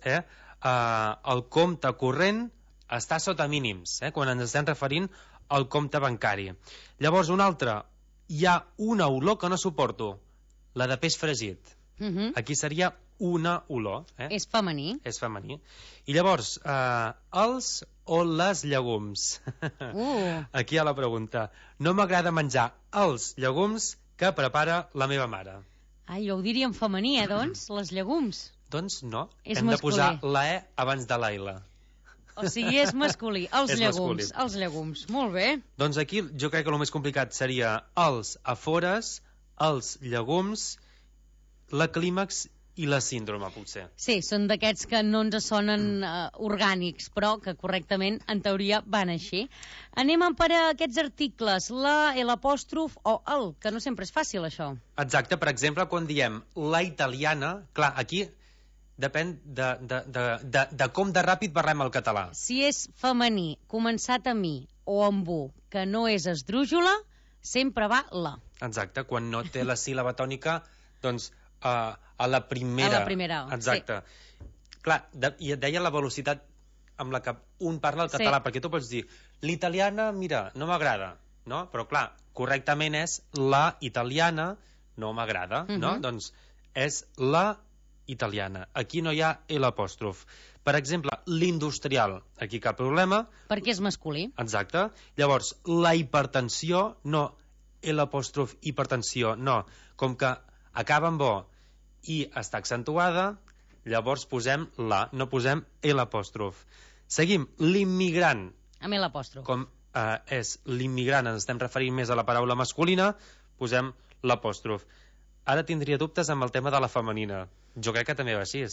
El compte corrent està sota mínims, quan ens estem referint al compte bancari. Llavors, un altre, hi ha una olor que no suporto, la de peix fregit. Aquí seria una olor. És femení. És femení. I llavors, els o les llegums? Aquí hi ha la pregunta. No m'agrada menjar els llegums que prepara la meva mare. Ai, jo ho diria en femení, doncs, les llegums. Doncs no. És Hem masculí. de posar la E abans de la L. O sigui, és masculí. Els És llegums. masculí. Els llegums. Molt bé. Doncs aquí jo crec que el més complicat seria els afores, els llegums, la clímax i la síndrome, potser. Sí, són d'aquests que no ens sonen orgànics, però que correctament, en teoria, van així. Anem per aquests articles, la, l'apòstrof o el, que no sempre és fàcil, això. Exacte, per exemple, quan diem la italiana, clar, aquí depèn de com de ràpid parlem el català. Si és femení, començat a mi o amb u, que no és esdrújula, sempre va la. Exacte, quan no té la síl·laba tònica, doncs a la primera. A la primera, exacte. Sí. Clar, i et deia la velocitat amb la que un parla el català, perquè tu pots dir, l'italiana, mira, no m'agrada, no? Però clar, correctament és la italiana, no m'agrada, no? Doncs és la italiana. Aquí no hi ha l'apòstrof. Per exemple, l'industrial, aquí cap problema. Perquè és masculí. Exacte. Llavors, la hipertensió, no l'apòstrof hipertensió, no. Com que acaba amb o i està accentuada, llavors posem la, no posem l'apòstrof. Seguim, l'immigrant. Amb l'apòstrof. Com és l'immigrant, ens estem referint més a la paraula masculina, posem l'apòstrof. Ara tindria dubtes amb el tema de la femenina. Jo crec que també va així.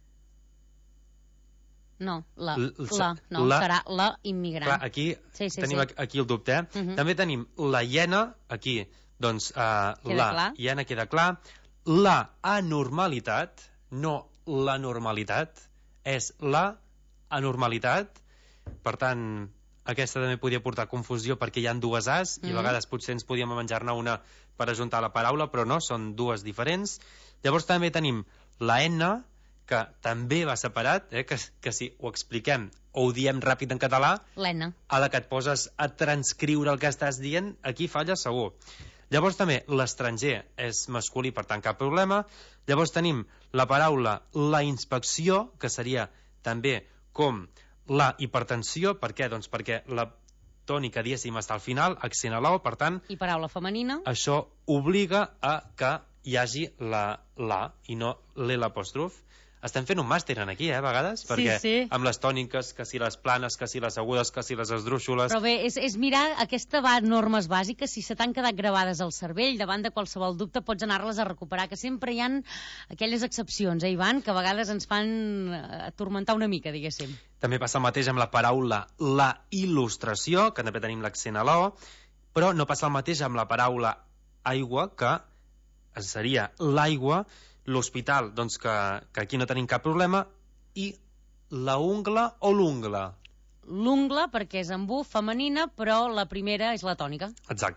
No, serà la immigrant. Clar, aquí tenim aquí el dubte. També tenim la hiena, aquí, doncs la hiena queda clar. La anormalitat, no la normalitat, és la anormalitat. Per tant, aquesta també podia portar confusió perquè hi ha dues As i a vegades potser ens podíem menjar-ne una per ajuntar la paraula, però no, són dues diferents. Llavors també tenim la N, que també va separat, que si ho expliquem o ho diem ràpid en català, a la que et poses a transcriure el que estàs dient, aquí falla segur. Llavors també l'estranger és masculí, per tant cap problema. Llavors tenim la paraula la inspecció, que seria també com la hipertensió. Per què? Doncs perquè la tònica, diguéssim, està al final, accent a l'O, per tant... I paraula femenina. Això obliga a que hi hagi la i no l'apòstrof. Estem fent un màster aquí, a vegades, perquè amb les tòniques, que si les planes, que si les agudes, que si les esdrúixoles... Però bé, és mirar aquestes normes bàsiques, si se t'han quedat gravades al cervell, davant de qualsevol dubte pots anar-les a recuperar, que sempre hi ha aquelles excepcions, Ivan, que a vegades ens fan atormentar una mica, diguéssim. També passa el mateix amb la paraula la il·lustració, que també tenim l'accent a l'O, però no passa el mateix amb la paraula aigua, que seria l'aigua, l'hospital, doncs que aquí no tenim cap problema, i la ungla o l'ungla. L'ungla, perquè és amb U, femenina, però la primera és la tònica. Exacte.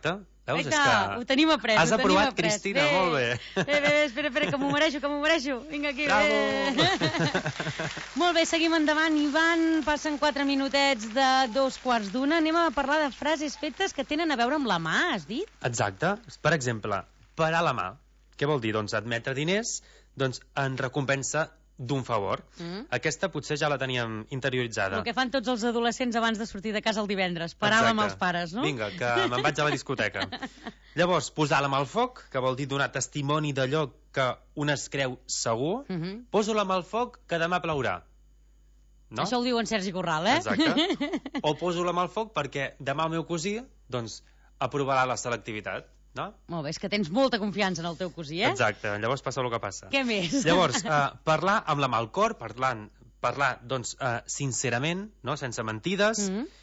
Veus? Ho tenim après. Has aprovat, Cristina, molt bé. Bé, espera, que m'ho mereixo. Vinga aquí, bé. Molt bé, seguim endavant. Ivan, passen 4 minutets de 2:15. Anem a parlar de frases fetes que tenen a veure amb la mà, has dit? Exacte. Per exemple, parar la mà. Què vol dir? Doncs admetre diners en recompensa d'un favor. Aquesta potser ja la teníem interioritzada. El que fan tots els adolescents abans de sortir de casa el divendres. Parar amb els pares, no? Vinga, que me'n vaig a la discoteca. Llavors, posar la mà al foc, que vol dir donar testimoni d'allò que un es creu segur. Poso la mà al foc, que demà plourà. No? Això ho diu en Sergi Corral, eh? Exacte. O poso la mà al foc perquè demà el meu cosí, aprovarà la selectivitat. No? Molt bé, és que tens molta confiança en el teu cosí, Exacte, llavors passa el que passa. Què més? Llavors, parlar amb la mà al cor, parlar sincerament, no? Sense mentides.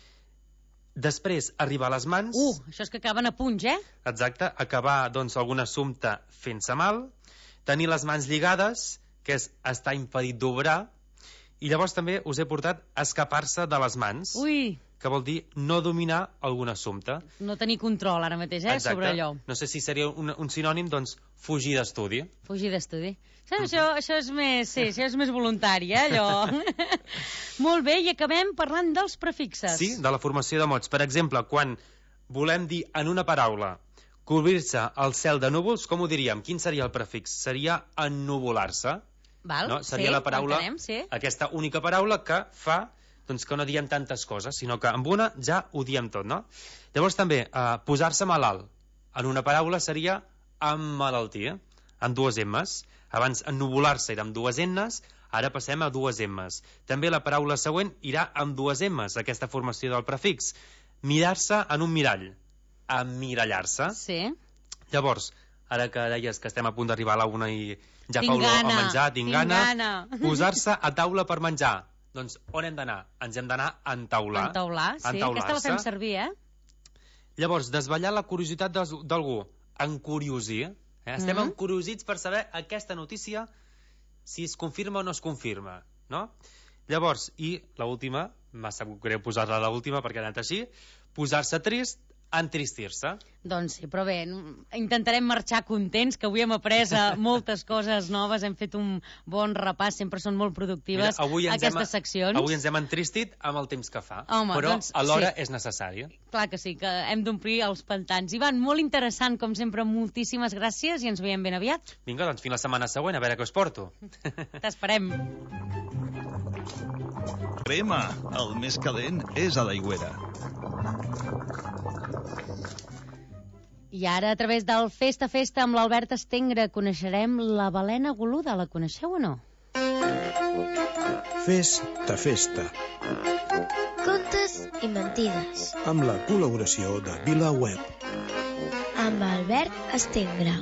Després, arribar a les mans. Això és que acaben a punys, Exacte, acabar algun assumpte fent-se mal. Tenir les mans lligades, que és estar impedit d'obrar. I llavors també us he portat escapar-se de les mans. Que vol dir no dominar algun assumpte. No tenir control ara mateix, sobre allò. No sé si seria un sinònim, fugir d'estudi. Fugir d'estudi. Això és més, això és més voluntari, allò. Molt bé, i acabem parlant dels prefixes. Sí, de la formació de mots. Per exemple, quan volem dir en una paraula cobrir-se el cel de núvols, com ho diríem? Quin seria el prefix? Seria ennuvolar-se. No? Seria la paraula, aquesta única paraula que fa que no diem tantes coses, sinó que amb una ja ho diem tot, no? Llavors també, posar-se malalt. En una paraula seria emmalaltir, amb 2 emmes. Abans ennuvolar-se era amb 2 ennes, ara passem a 2 emmes. També la paraula següent irà amb 2 emmes, aquesta formació del prefix. Mirar-se en un mirall. Emmirallar-se. Sí. Llavors, ara que deies que estem a punt d'arribar a la 1 i ja fa olor a menjar, tinc gana. Posar-se a taula per menjar. Doncs on hem d'anar? Ens hem d'anar a entaular. Entaular, sí. Aquesta la fem servir, Llavors, desvetllar la curiositat d'algú. Encuriosir. Estem encuriosits per saber aquesta notícia si es confirma o no es confirma, no? Llavors, i l'última, m'ha sabut greu posar-la a l'última perquè ha anat així, posar-se trist, entristir-se. Doncs sí, però bé, intentarem marxar contents, que avui hem après moltes coses noves, hem fet un bon repàs, sempre són molt productives aquestes seccions. Avui ens hem entristit amb el temps que fa, però alhora és necessari. Clar que sí, que hem d'omplir els pantans. Ivan, molt interessant, com sempre, moltíssimes gràcies i ens veiem ben aviat. Vinga, doncs fins la setmana següent, a veure què us porto. T'esperem. Crema, el més calent és a l'Aigüera. I ara, a través del Festa Festa amb l'Albert Estengre, coneixerem la balena goluda. La coneixeu o no? Festa Festa. Contes i mentides. Amb la col·laboració de VilaWeb. Amb Albert Estengre.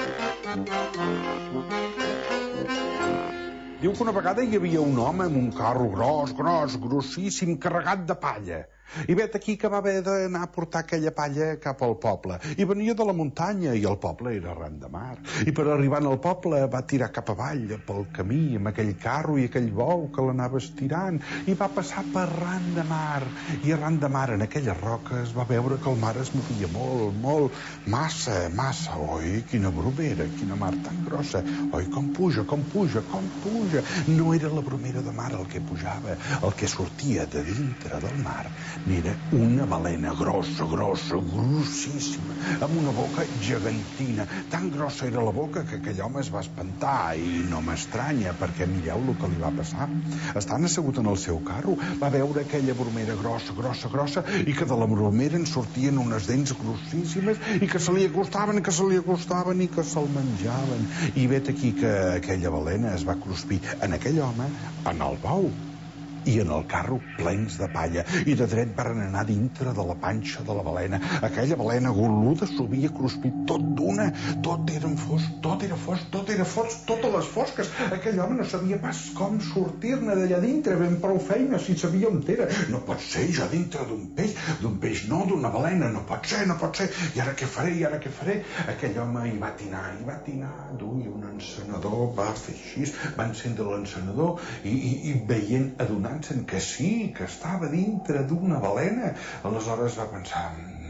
Diu que una vegada hi havia un home amb un carro grossíssim, carregat de palla. I vet aquí que va haver d'anar a portar aquella palla cap al poble. I venia de la muntanya, i el poble era arran de mar. I per arribar al poble va tirar cap avall pel camí amb aquell carro i aquell bou que l'anava estirant. I va passar per arran de mar. I arran de mar, en aquelles roques, va veure que el mar es movia molt, massa. Oi, quina bromera, quina mar tan grossa. Oi, com puja. No era la bromera de mar el que pujava, el que sortia de dintre del mar. N'era una balena grossíssima, amb una boca gegantina. Tan grossa era la boca que aquell home es va espantar, i no m'estranya, perquè mireu el que li va passar. Estant assegut en el seu carro, va veure aquella bromera grossa, i que de la bromera en sortien unes dents grossíssimes, i que se li acostaven, i que se'l menjaven. I vet aquí que aquella balena es va cruspir en aquell home, en el bou, i en el carro plens de palla, i de dret varen anar dintre de la panxa de la balena. Aquella balena goluda s'ho havia cruspit tot d'una. Tot era fosc, totes les fosques. Aquell home no sabia pas com sortir-ne d'allà dintre, ben prou feina, si sabia on era. No pot ser, jo dintre d'un peix no, d'una balena, no pot ser. I ara què faré? Aquell home hi va tinar, duia un encenedor, va fer així, va encendre l'encenedor, i adonant-se'n que sí, que estava dintre d'una balena. Aleshores va pensar,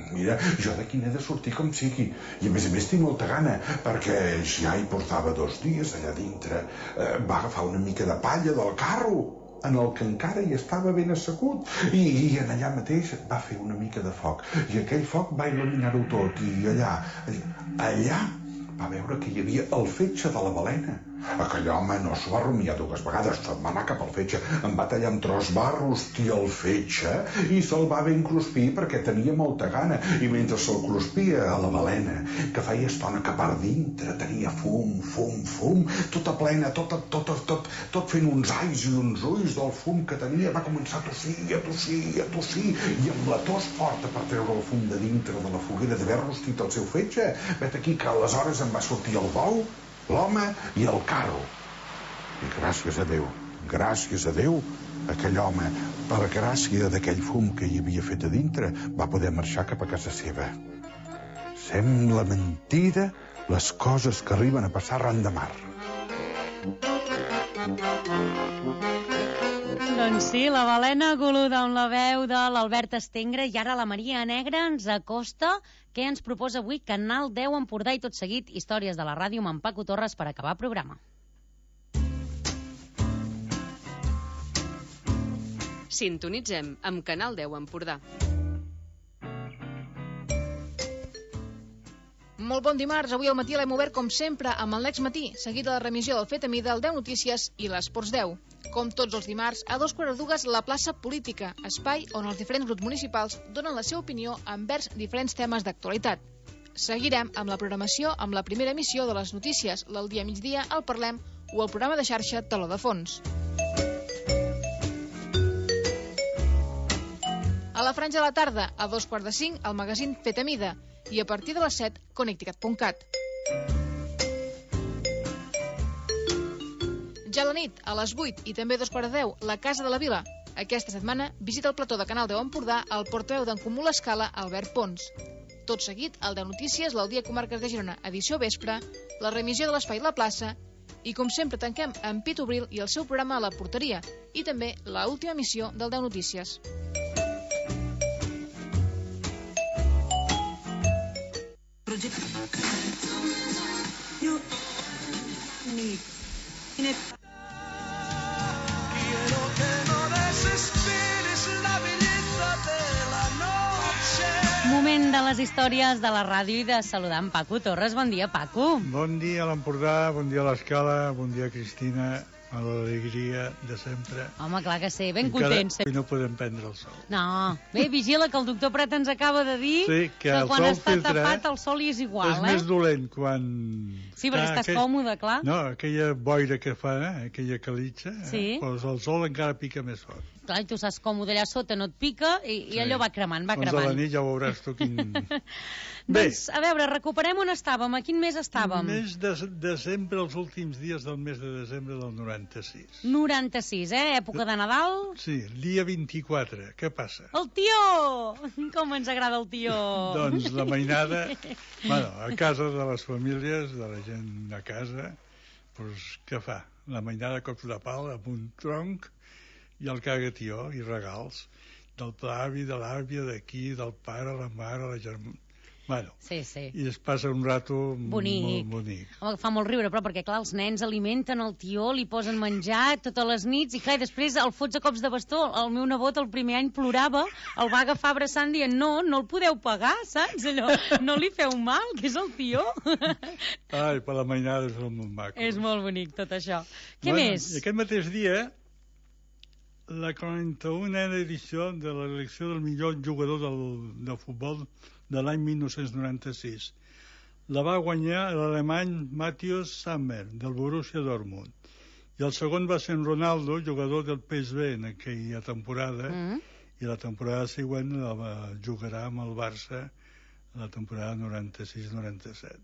mira, jo d'aquí n'he de sortir com sigui. I a més tinc molta gana, perquè ja hi portava 2 dies allà dintre. Va agafar una mica de palla del carro, en el que encara hi estava ben assegut, i en allà mateix va fer una mica de foc. I aquell foc va il·luminar-ho tot, i allà va veure que hi havia el fetge de la balena. Aquell home no s'ho va rumiar 2 vegades, se'n va anar cap al fetge, em va tallar en tros, va rostir el fetge i se'l va ben cruspir perquè tenia molta gana. I mentre se'l cruspia a la balena, que feia estona que per dintre tenia fum, tota plena, tot fent uns ais i uns ulls del fum que tenia, va començar a tossir, i amb la tos forta per treure el fum de dintre de la foguera d'haver rostit el seu fetge, vet aquí que aleshores em va sortir el bou, l'home i el carro. I gràcies a Déu, aquell home, per gràcia d'aquell fum que hi havia fet a dintre, va poder marxar cap a casa seva. Sembla mentida les coses que arriben a passar arran de mar. Doncs sí, la balena goluda amb la veu de l'Albert Estengre, i ara la Maria Negra ens acosta què ens proposa avui Canal 10 Empordà, i tot seguit històries de la ràdio amb en Paco Torres per acabar el programa. Sintonitzem amb Canal 10 Empordà. Molt bon dimarts. Avui al matí l'hem obert com sempre amb el Next Matí, seguit de la remissió del Fet a Mida, el 10 Notícies i l'Esports 10. Com tots els dimarts, a 2:45, la plaça política, espai on els diferents grups municipals donen la seva opinió envers diferents temes d'actualitat. Seguirem amb la programació amb la primera emissió de les notícies, l'Al dia migdia, el Parlem o el programa de xarxa Taló de Fons. A la franja de la tarda, a 4:45, el magazín Fet a Mida, i a partir de les 7, Connecticut.cat. Ja a la nit, a les 8 i també a 2:10, la Casa de la Vila. Aquesta setmana visita el plató de Canal 10 Empordà el portaveu d'en Comú l'Escala, Albert Pons. Tot seguit, el de Notícies, l'Al dia Comarques de Girona, edició vespre, la remissió de l'Espai La Plaça, i com sempre tanquem amb Pit Obril i el seu programa a la porteria, i també l'última emissió del 10 Notícies. Moment de les històries de la ràdio i de saludar en Paco Torres. Bon dia, Paco. Bon dia a l'Empordà, bon dia a l'Escala, bon dia, Cristina, a l'alegria de sempre. Home, clar que sí, ben contents. I no podem prendre el sol. No, bé, vigila que el doctor Prat ens acaba de dir que quan està tapat el sol hi és igual, és més dolent quan... Sí, perquè estàs còmode, clar. No, aquella boira que fa, aquella calitxa, doncs el sol encara pica més fort. Clar, i tu saps còmode allà sota, no et pica, i allò va cremant, va cremant. Doncs a la nit ja ho veuràs tu quin... Doncs, a veure, recuperem on estàvem, a quin mes estàvem? Mes de desembre, els últims dies del mes de desembre del 96. 96, època de Nadal? Sí, dia 24, què passa? El tió! Com ens agrada el tió! Doncs la mainada, bueno, a casa de les famílies, de la gent a casa, doncs què fa? La mainada cops de pal amb un tronc i el cagatió i regals del avi, de l'àvia, d'aquí, del pare, la mare, la germana. Bueno, sí. I es passa un rato bonic. Molt bonic. Home, fa molt riure, però perquè, clar, els nens alimenten el tió, li posen menjar totes les nits, i clar, després el fots a cops de bastó. El meu nebot el primer any plorava, el va agafar abraçant dient, no el podeu pagar, saps? Allò, no li feu mal, que és el tió. Ai, per la mainada és molt maco. És molt bonic, tot això. Què més? I aquest mateix dia, la 41a edició de l'elecció del millor jugador de futbol de l'any 1996. La va guanyar l'alemany Matthias Sammer, del Borussia Dortmund. I el segon va ser en Ronaldo, jugador del PSV en aquella temporada, i la temporada següent jugarà amb el Barça la temporada 96-97.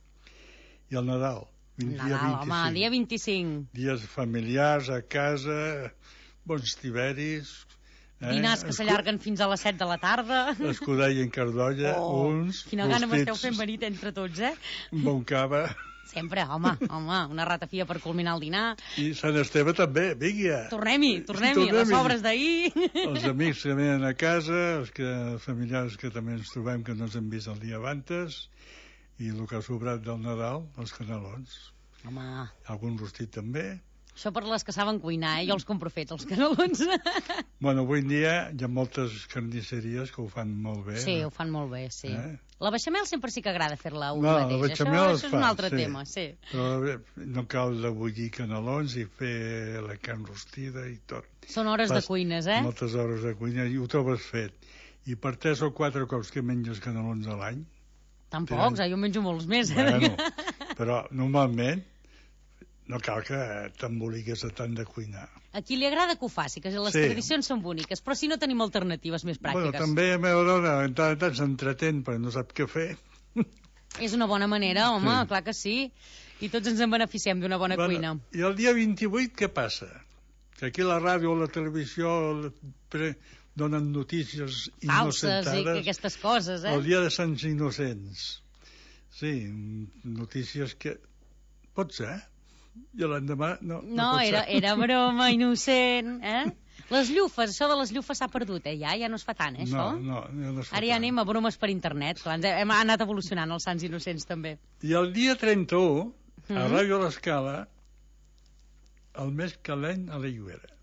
I el Nadal, dia 25. Dies familiars, a casa, bons tiberis... Dinars que s'allarguen fins a les 7 de la tarda. Escudella en cardolla, uns... Quina gana m'esteu fent venir entre tots, Un bon cava. Sempre, home, una ratafia per culminar el dinar. I Sant Esteve també, vingui. Tornem-hi, les obres d'ahir. Els amics que venen a casa, els familiars que també ens trobem que no ens hem vist el dia abans, i el que ha sobrat del Nadal, els canelons. Home. Algun rostit també. Això per les que saben cuinar, jo els compro fets, els canelons. Bueno, avui en dia hi ha moltes carnisseries que ho fan molt bé. Sí, ho fan molt bé, sí. La beixamel sempre sí que agrada fer-la un mateix. La beixamel això és un altre tema, sí. Però no cal de bullir canelons i fer la carn rostida i tot. Són hores de cuines, Moltes hores de cuina i ho trobes fet. I per 3 o 4 cops que menges canelons a l'any... Tan pocs, jo menjo molts més. Bueno, però normalment no cal que t'emboligues a tant de cuinar. A qui li agrada que ho faci, que les tradicions són boniques, però si no tenim alternatives més pràctiques. Bueno, també a meva dona en tant s'entretén perquè no sap què fer. És una bona manera, home, clar que sí. I tots ens en beneficiem d'una bona cuina. I el dia 28 què passa? Que aquí la ràdio o la televisió donen notícies innocentades. Falses i aquestes coses, El dia de Sants Innocents. Sí, notícies que... Pot ser, i l'endemà no pot ser. Era broma, innocent, Les llufes, això de les llufes s'ha perdut, ja no es fa tant, això? No es fa Ara ja anem a bromes per internet, clar, hem anat evolucionant els Sants Innocents també. I el dia 31, a Ràdio L'Escala, el més calent a l'Aigüera.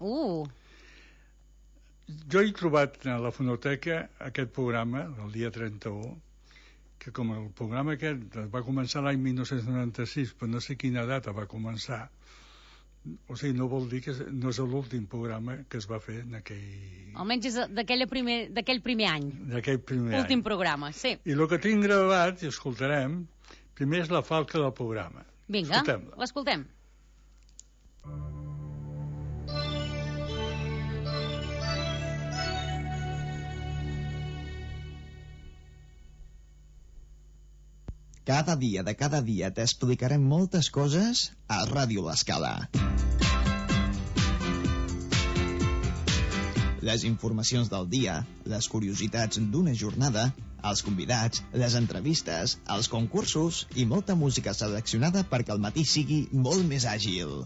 Jo he trobat a la fonoteca aquest programa, el dia 31, que com el programa aquest va començar l'any 1996, però no sé quina data va començar, o sigui, no vol dir que no és l'últim programa que es va fer en aquell... Almenys és d'aquell primer any. D'aquell primer any. Últim programa, sí. I el que tinc gravat, i escoltarem, primer és la falca del programa. Vinga, l'escoltem. Cada dia t'explicarem moltes coses a Ràdio L'Escala. Les informacions del dia, les curiositats d'una jornada, els convidats, les entrevistes, els concursos i molta música seleccionada perquè el matí sigui molt més àgil.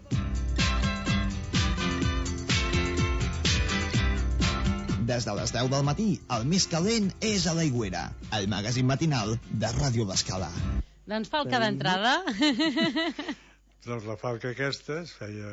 Des de les 10 del matí, el més calent és a l'Aigüera, el magazín matinal de Ràdio L'Escala. Doncs falca d'entrada. Doncs la falca aquesta es feia,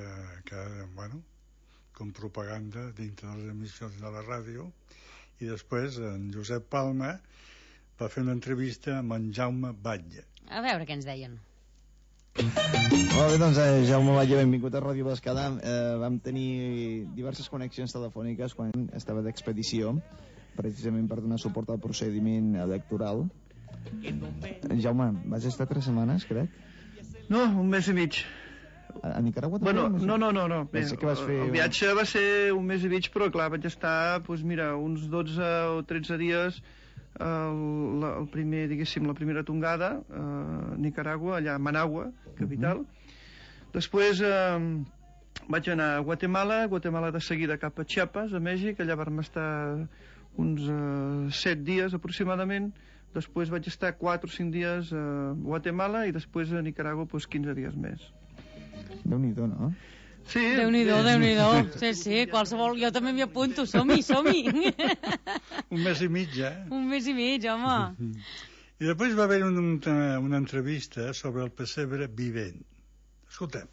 com propaganda dintre de les emissions de la ràdio, i després en Josep Palma va fer una entrevista amb en Jaume Batlle. A veure què ens deien. Molt bé, doncs Jaume Batlle, benvingut a Ràdio L'Escala. Vam tenir diverses connexions telefòniques quan estava d'expedició, precisament per donar suport al procediment electoral. Jaume, vas estar 3 setmanes, crec? No, un mes i mig. A Nicaragua també? Bueno, no. Bé, el viatge va ser un mes i mig, però clar, vaig estar, uns 12 o 13 dies el primer, diguéssim, la primera tongada a Nicaragua, allà a Managua, capital. Després vaig anar a Guatemala de seguida cap a Chiapas, a Mèxic, allà vam estar uns 7 dies aproximadament. Després vaig estar 4 o 5 dies a Guatemala i després a Nicaragua 15 dies més. Déu-n'hi-do, no? Sí. Déu-n'hi-do. Sí, qualsevol... Jo també m'hi apunto, som-hi. Un mes i mig, Un mes i mig, home. I després va haver una entrevista sobre el pessebre vivent. Escoltem.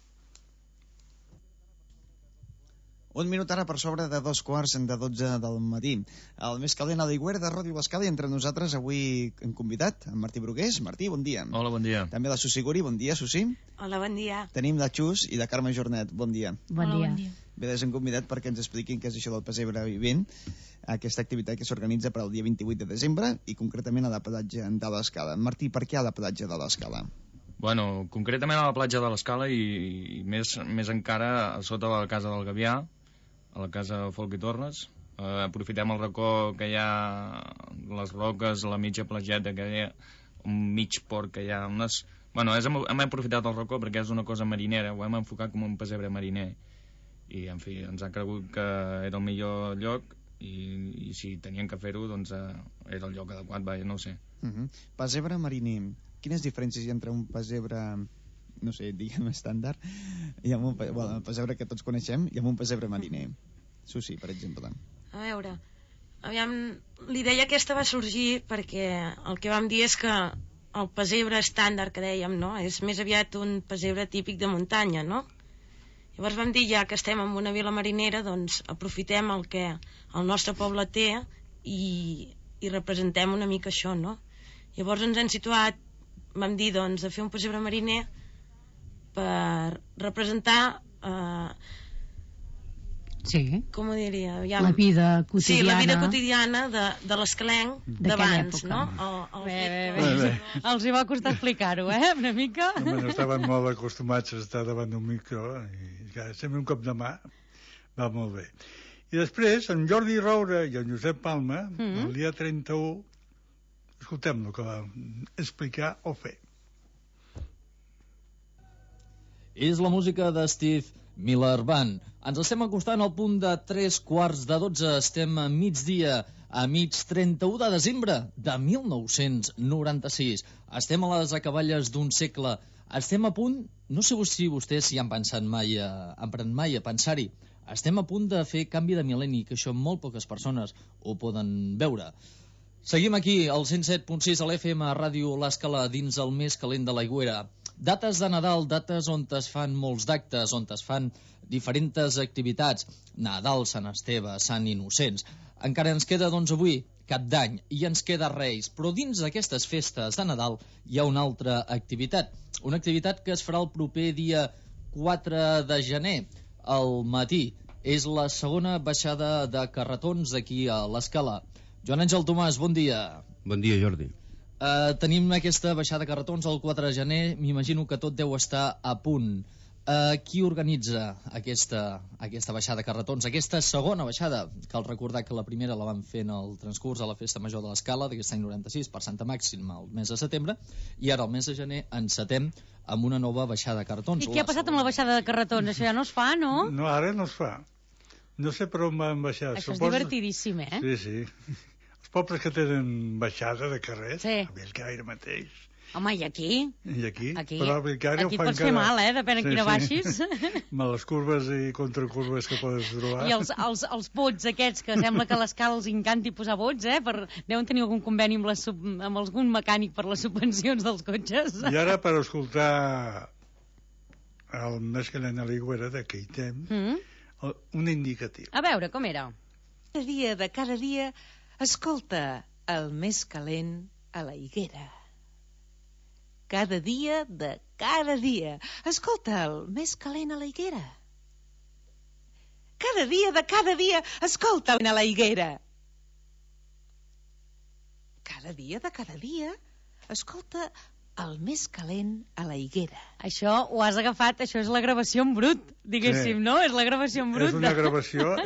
1 minut ara per sobre de 2:45 del matí. El més calent a l'Aigüera de Ràdio L'Escala, i entre nosaltres avui hem convidat en Martí Brugués. Martí, bon dia. Hola, bon dia. També la Susi Guri, bon dia, Susi. Hola, bon dia. Tenim la Xus i la Carme Jornet, bon dia. Bon dia. Bé, les hem convidat perquè ens expliquin què és això del pessebre vivent, aquesta activitat que s'organitza per al dia 28 de desembre i concretament a la platja de l'Escala. Martí, per què a la platja de l'Escala? Bueno, concretament a la platja de l'Escala i més encara a sota de la Casa del Gavià, a la Casa Folk i Torres. Aprofitem el racó que hi ha, les roques, la mitja platgeta que hi ha, un mig port que hi ha, unes... Bueno, hem aprofitat el racó perquè és una cosa marinera, ho hem enfocat com un pessebre mariner. I, en fi, ens ha cregut que era el millor lloc i si tenien que fer-ho, doncs era el lloc adequat, no ho sé. Pessebre mariner. quines diferències hi ha entre un pessebre, no sé, diguem estàndard, i amb un pessebre que tots coneixem, i amb un pessebre mariner? Susi, per exemple. A veure, aviam, l'idea aquesta va sorgir perquè el que vam dir és que el pessebre estàndard que dèiem, no?, és més aviat un pessebre típic de muntanya, no? Llavors vam dir, ja que estem en una vila marinera, doncs aprofitem el que el nostre poble té i representem una mica això, no? Llavors ens hem situat, vam dir, doncs, de fer un pessebre mariner per representar... Sí. Com ho diria? Ja... La vida quotidiana. Sí, la vida quotidiana de l'escalenc d'abans, no? Bé. Els hi va costar explicar-ho, una mica. No estaven molt acostumats a estar davant d'un micro i sempre un cop de mà va molt bé. I després, en Jordi Roura i en Josep Palma, el dia 31, escoltem-lo que va explicar o fer. És la música de Steve Miller Band. Ens estem acostant al punt de 3:15. Estem a migdia, a mig 31 de desembre de 1996. Estem a les acaballes d'un segle. Estem a punt, no sé si vostès hi han pensat mai, a pensar-hi, estem a punt de fer canvi de mil·lenni, que això molt poques persones ho poden veure. Seguim aquí, al 107.6 a l'FM, a Ràdio L'Escala, dins el més calent de l'Aigüera. Dates de Nadal, dates on es fan molts d'actes, on es fan diferents activitats. Nadal, Sant Esteve, Sant Innocents. Encara ens queda, doncs, avui Cap d'Any i ens queda Reis. Però dins d'aquestes festes de Nadal hi ha una altra activitat. Una activitat que es farà el proper dia 4 de gener, al matí. És la segona baixada de carretons aquí a l'Escala. Joan Àngel Tomàs, bon dia. Bon dia, Jordi. Tenim aquesta baixada de carretons el 4 de gener. M'imagino que tot deu estar a punt. Qui organitza aquesta baixada de carretons, aquesta segona baixada? Cal recordar que la primera la van fer en el transcurs de la Festa Major de l'Escala d'aquest any 96 per Santa Màxima el mes de setembre, i ara el mes de gener encetem amb una nova baixada de carretons. I què ha passat amb la baixada de carretons? Això ja no es fa, no? No, ara no es fa. No sé per on van baixar. Això és divertidíssim, Sí, sí. Els pobles que tenen baixada de carrers, a Bellcaire mateix. Home, i aquí? I aquí? Però a Bellcaire aquí pots fer mal, depèn a quina baixis. Amb les curves i contracurves que podes trobar. I els bots aquests, que sembla que a l'Escala els encanti posar bots, deuen tenir algun conveni amb algun mecànic per les subvencions dels cotxes. I ara, per escoltar el més calent a l'Aigüera d'aquell temps, un indicatiu. A veure, com era? Cada dia, escolta el més calent a la higuera. Cada dia, escolta el més calent a la higuera. Cada dia, escolta a la higuera. Cada dia, escolta el més calent a la higuera. Això ho has agafat, això és la gravació en brut, diguéssim, no? És la gravació en brut. És una gravació,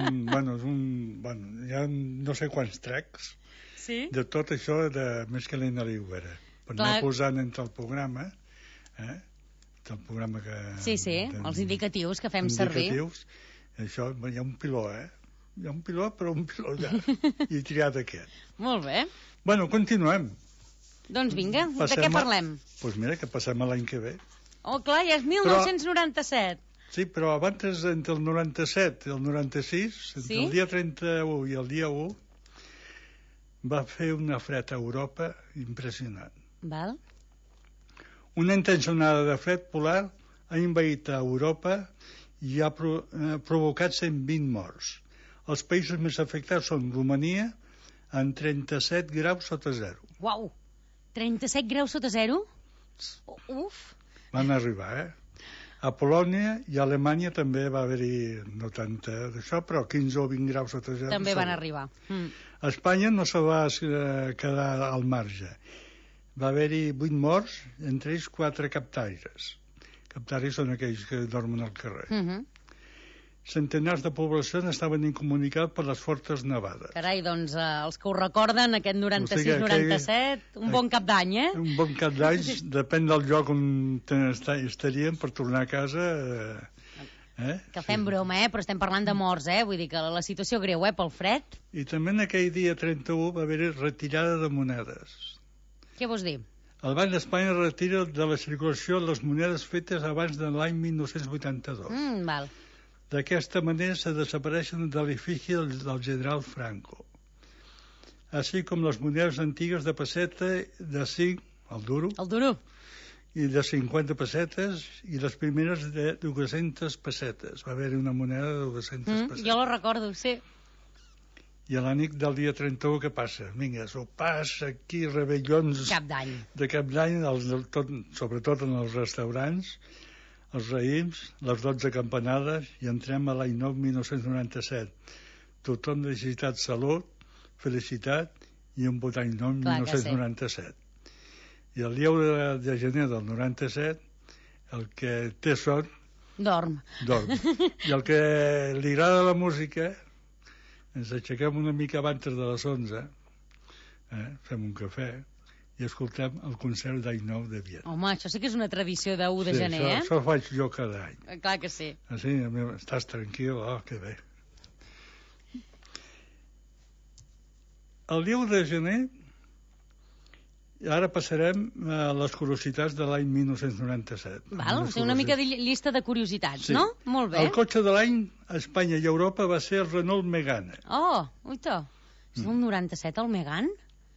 hi ha no sé quants tracks de tot això de més calent a l'Aigüera. Per anar posant entre el programa, el programa que... Sí, els indicatius que fem servir. Això, hi ha un piló, Hi ha un piló, però un piló ja. I triat aquest. Molt bé. Bueno, continuem. Doncs vinga, de què parlem? Doncs mira, que passem a l'any que ve. Oh, clar, ja és 1997. Sí, però abans, entre el 97 i el 96, entre el dia 31 i el dia 1, va fer una fred a Europa impressionant. Val. Una intensa onada de fred polar ha envaït a Europa i ha provocat 120 morts. Els països més afectats són Romania, amb 37 graus sota zero. Uau! 37 graus sota zero? Uf! Van arribar, A Polònia i a Alemanya també va haver-hi, no tanta d'això, però 15 o 20 graus sota zero. També van arribar. A Espanya no se va quedar al marge. Va haver-hi 8 morts, entre ells 4 captaires. Captaires són aquells que dormen al carrer. Centenars de poblacions estaven incomunicats per les fortes nevades. Carai, doncs els que ho recorden, aquest 96-97, un bon cap d'any, Un bon cap d'any, depèn del lloc on estaríem per tornar a casa. Que fem broma, però estem parlant de morts, vull dir que la situació greu, pel fred. I també en aquell dia 31 va haver-hi retirada de monedes. Què vols dir? El Banc d'Espanya retira de la circulació les monedes fetes abans de l'any 1982. Val. D'aquesta manera se desapareixen de l'edifici del general Franco, així com les monedes antigues de peseta de 5, el duro, i de 50 pessetes, i les primeres de 200 pessetes. Va haver-hi una moneda de 200 pessetes. Jo la recordo, sí. I a la nit del dia 31 què passa? Vinga, s'ho passa aquí, rebellons de cap d'any, sobretot en els restaurants, els raïms, les 12 campanades, i entrem a l'any 1997. Tothom necessitat salut, felicitat i un bon any nou, 1997. I el dia 1 de gener del 97, el que té son... Dorm. I el que li agrada la música... ens aixequem una mica abans de les 11, fem un cafè i escoltem el concert d'any nou de Viena. Home, això sí que és una tradició de 1 de gener, això faig jo cada any. Clar que sí. Així, estàs tranquil, que bé. El dia 1 de gener, ara passarem a les curiositats de l'any 1997. Val, o sigui, una mica de llista de curiositats, no? Molt bé. El cotxe de l'any a Espanya i a Europa va ser el Renault Megane. Oh, uita. És del 97, el Megane?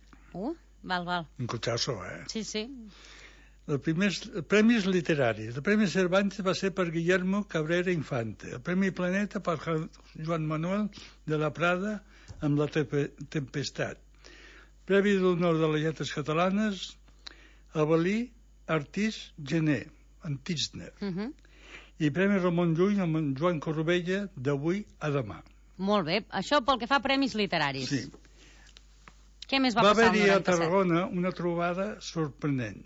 Val. Un cotxasso, Sí. Els primers premis literaris. El Premi Cervantes va ser per Guillermo Cabrera Infante. El Premi Planeta per Joan Manuel de la Prada amb La Tempestat. Premi d'Honor de les Lletres Catalanes, Avelí Artís Gené, en Tisner. I Premi Ramon Llull amb en Joan Corbella, d'avui a demà. Molt bé. Això pel que fa a premis literaris. Sí. Què més va passar al 97? Va haver-hi a Tarragona una trobada sorprenent.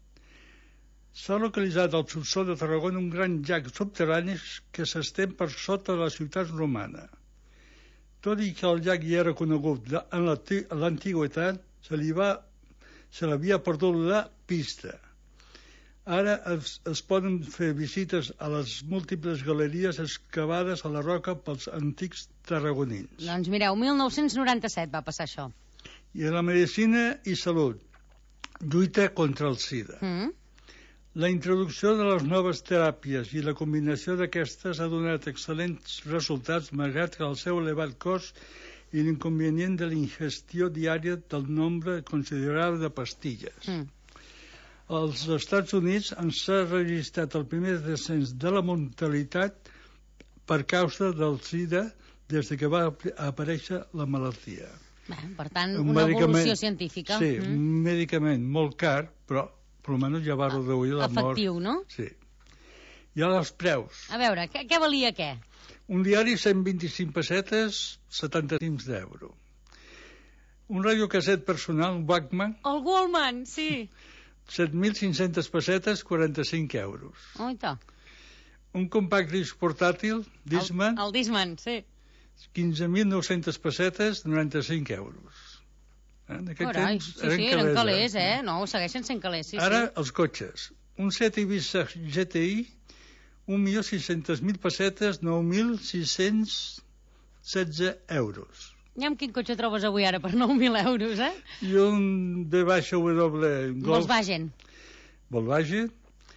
S'ha localitzat al subsòl de Tarragona un gran llac subterrani que s'estén per sota de la ciutat romana. Tot i que el llac ja era conegut en l'antiguitat, se l'havia perdut la pista. Ara es poden fer visites a les múltiples galeries excavades a la roca pels antics tarragonins. Doncs mireu, 1997 va passar això. I la medicina i salut. Lluita contra el SIDA. La introducció de les noves teràpies i la combinació d'aquestes ha donat excel·lents resultats malgrat el seu elevat cost i l'inconvenient de la ingestió diària del nombre considerable de pastilles. Als Estats Units s'ha registrat el primer descens de la mortalitat per causa del SIDA des que va aparèixer la malaltia. Per tant, una evolució científica. Sí, un medicament molt car, però almenys ja va reduir la mort. Efectiu, no? Sí. I ara els preus. A veure, què valia què? Un diari, 125 pessetes, 75 d'euro. Un radiocasset personal, un Walkman. El Walkman, sí. 7.500 pessetes, 45 euros. Oita. Un compact disc portàtil, Discman. El Discman, sí. 15.900 pessetes, 95 euros. En aquell temps eren calés, No, segueixen sent calés, sí. Ara, els cotxes. Un Seat Ibiza GTI, 1.600.000 pessetes, 9.616 euros. I amb quin cotxe trobes avui ara per 9.000 euros, I un BMW Golf. Volkswagen.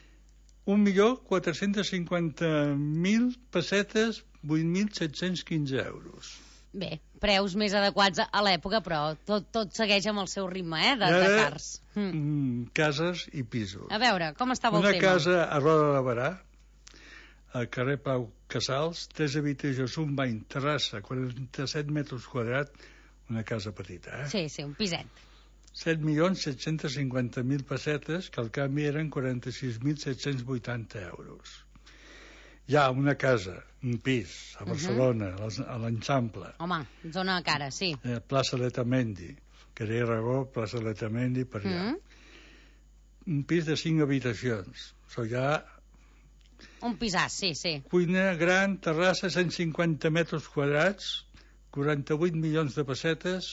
1.450.000 pessetes, 8.715 euros. Bé, preus més adequats a l'època, però tot segueix amb el seu ritme, de cars. Cases i pisos. A veure, com estava el tema? Una casa a Roda de Barà, al carrer Pau Casals, 3 habitacions, un bany, terrassa, 47 metres quadrats, una casa petita, Sí, un piset. 7.750.000 pessetes, que al canvi eren 46.780 euros. Hi ha una casa, un pis, a Barcelona, a l'Eixample. Home, zona cara, sí. Plaça Letamendi, carrer Aragó, plaça Letamendi, per allà. Un pis de 5 habitacions. Un pisàs, sí. Cuina gran, terrassa, 150 metres quadrats, 48 milions de pessetes,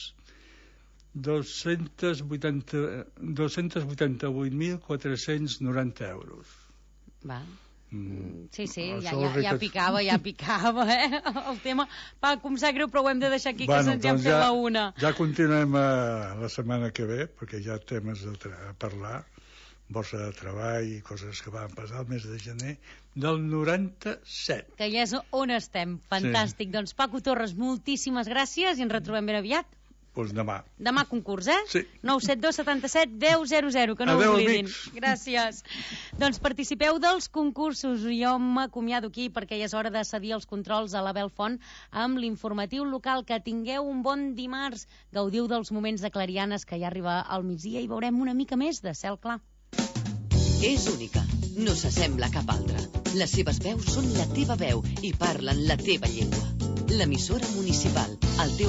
288.490 euros. Va. Sí, ja picava, el tema. Va, com sap greu, però ho hem de deixar aquí, que se'ns ja hem fet la una. Ja continuem la setmana que ve, perquè hi ha temes a parlar. borsa de treball i coses que van passar el mes de gener del 97. Que ja és on estem. Fantàstic. Sí. Doncs Paco Torres, moltíssimes gràcies i ens retrobem ben aviat. Doncs demà. Demà concurs, eh? Sí. 972 77 10 00, que no ho oblidin. Gràcies. Doncs participeu dels concursos. Jo m'acomiado aquí perquè ja és hora de cedir els controls a l'Abel Font amb l'informatiu local. Que tingueu un bon dimarts. Gaudiu dels moments de clarianes que ja arriba al migdia i veurem una mica més de cel clar. És única. No s'assembla a cap altra. Les seves veus són la teva veu i parlen la teva llengua. L'emissora municipal, el teu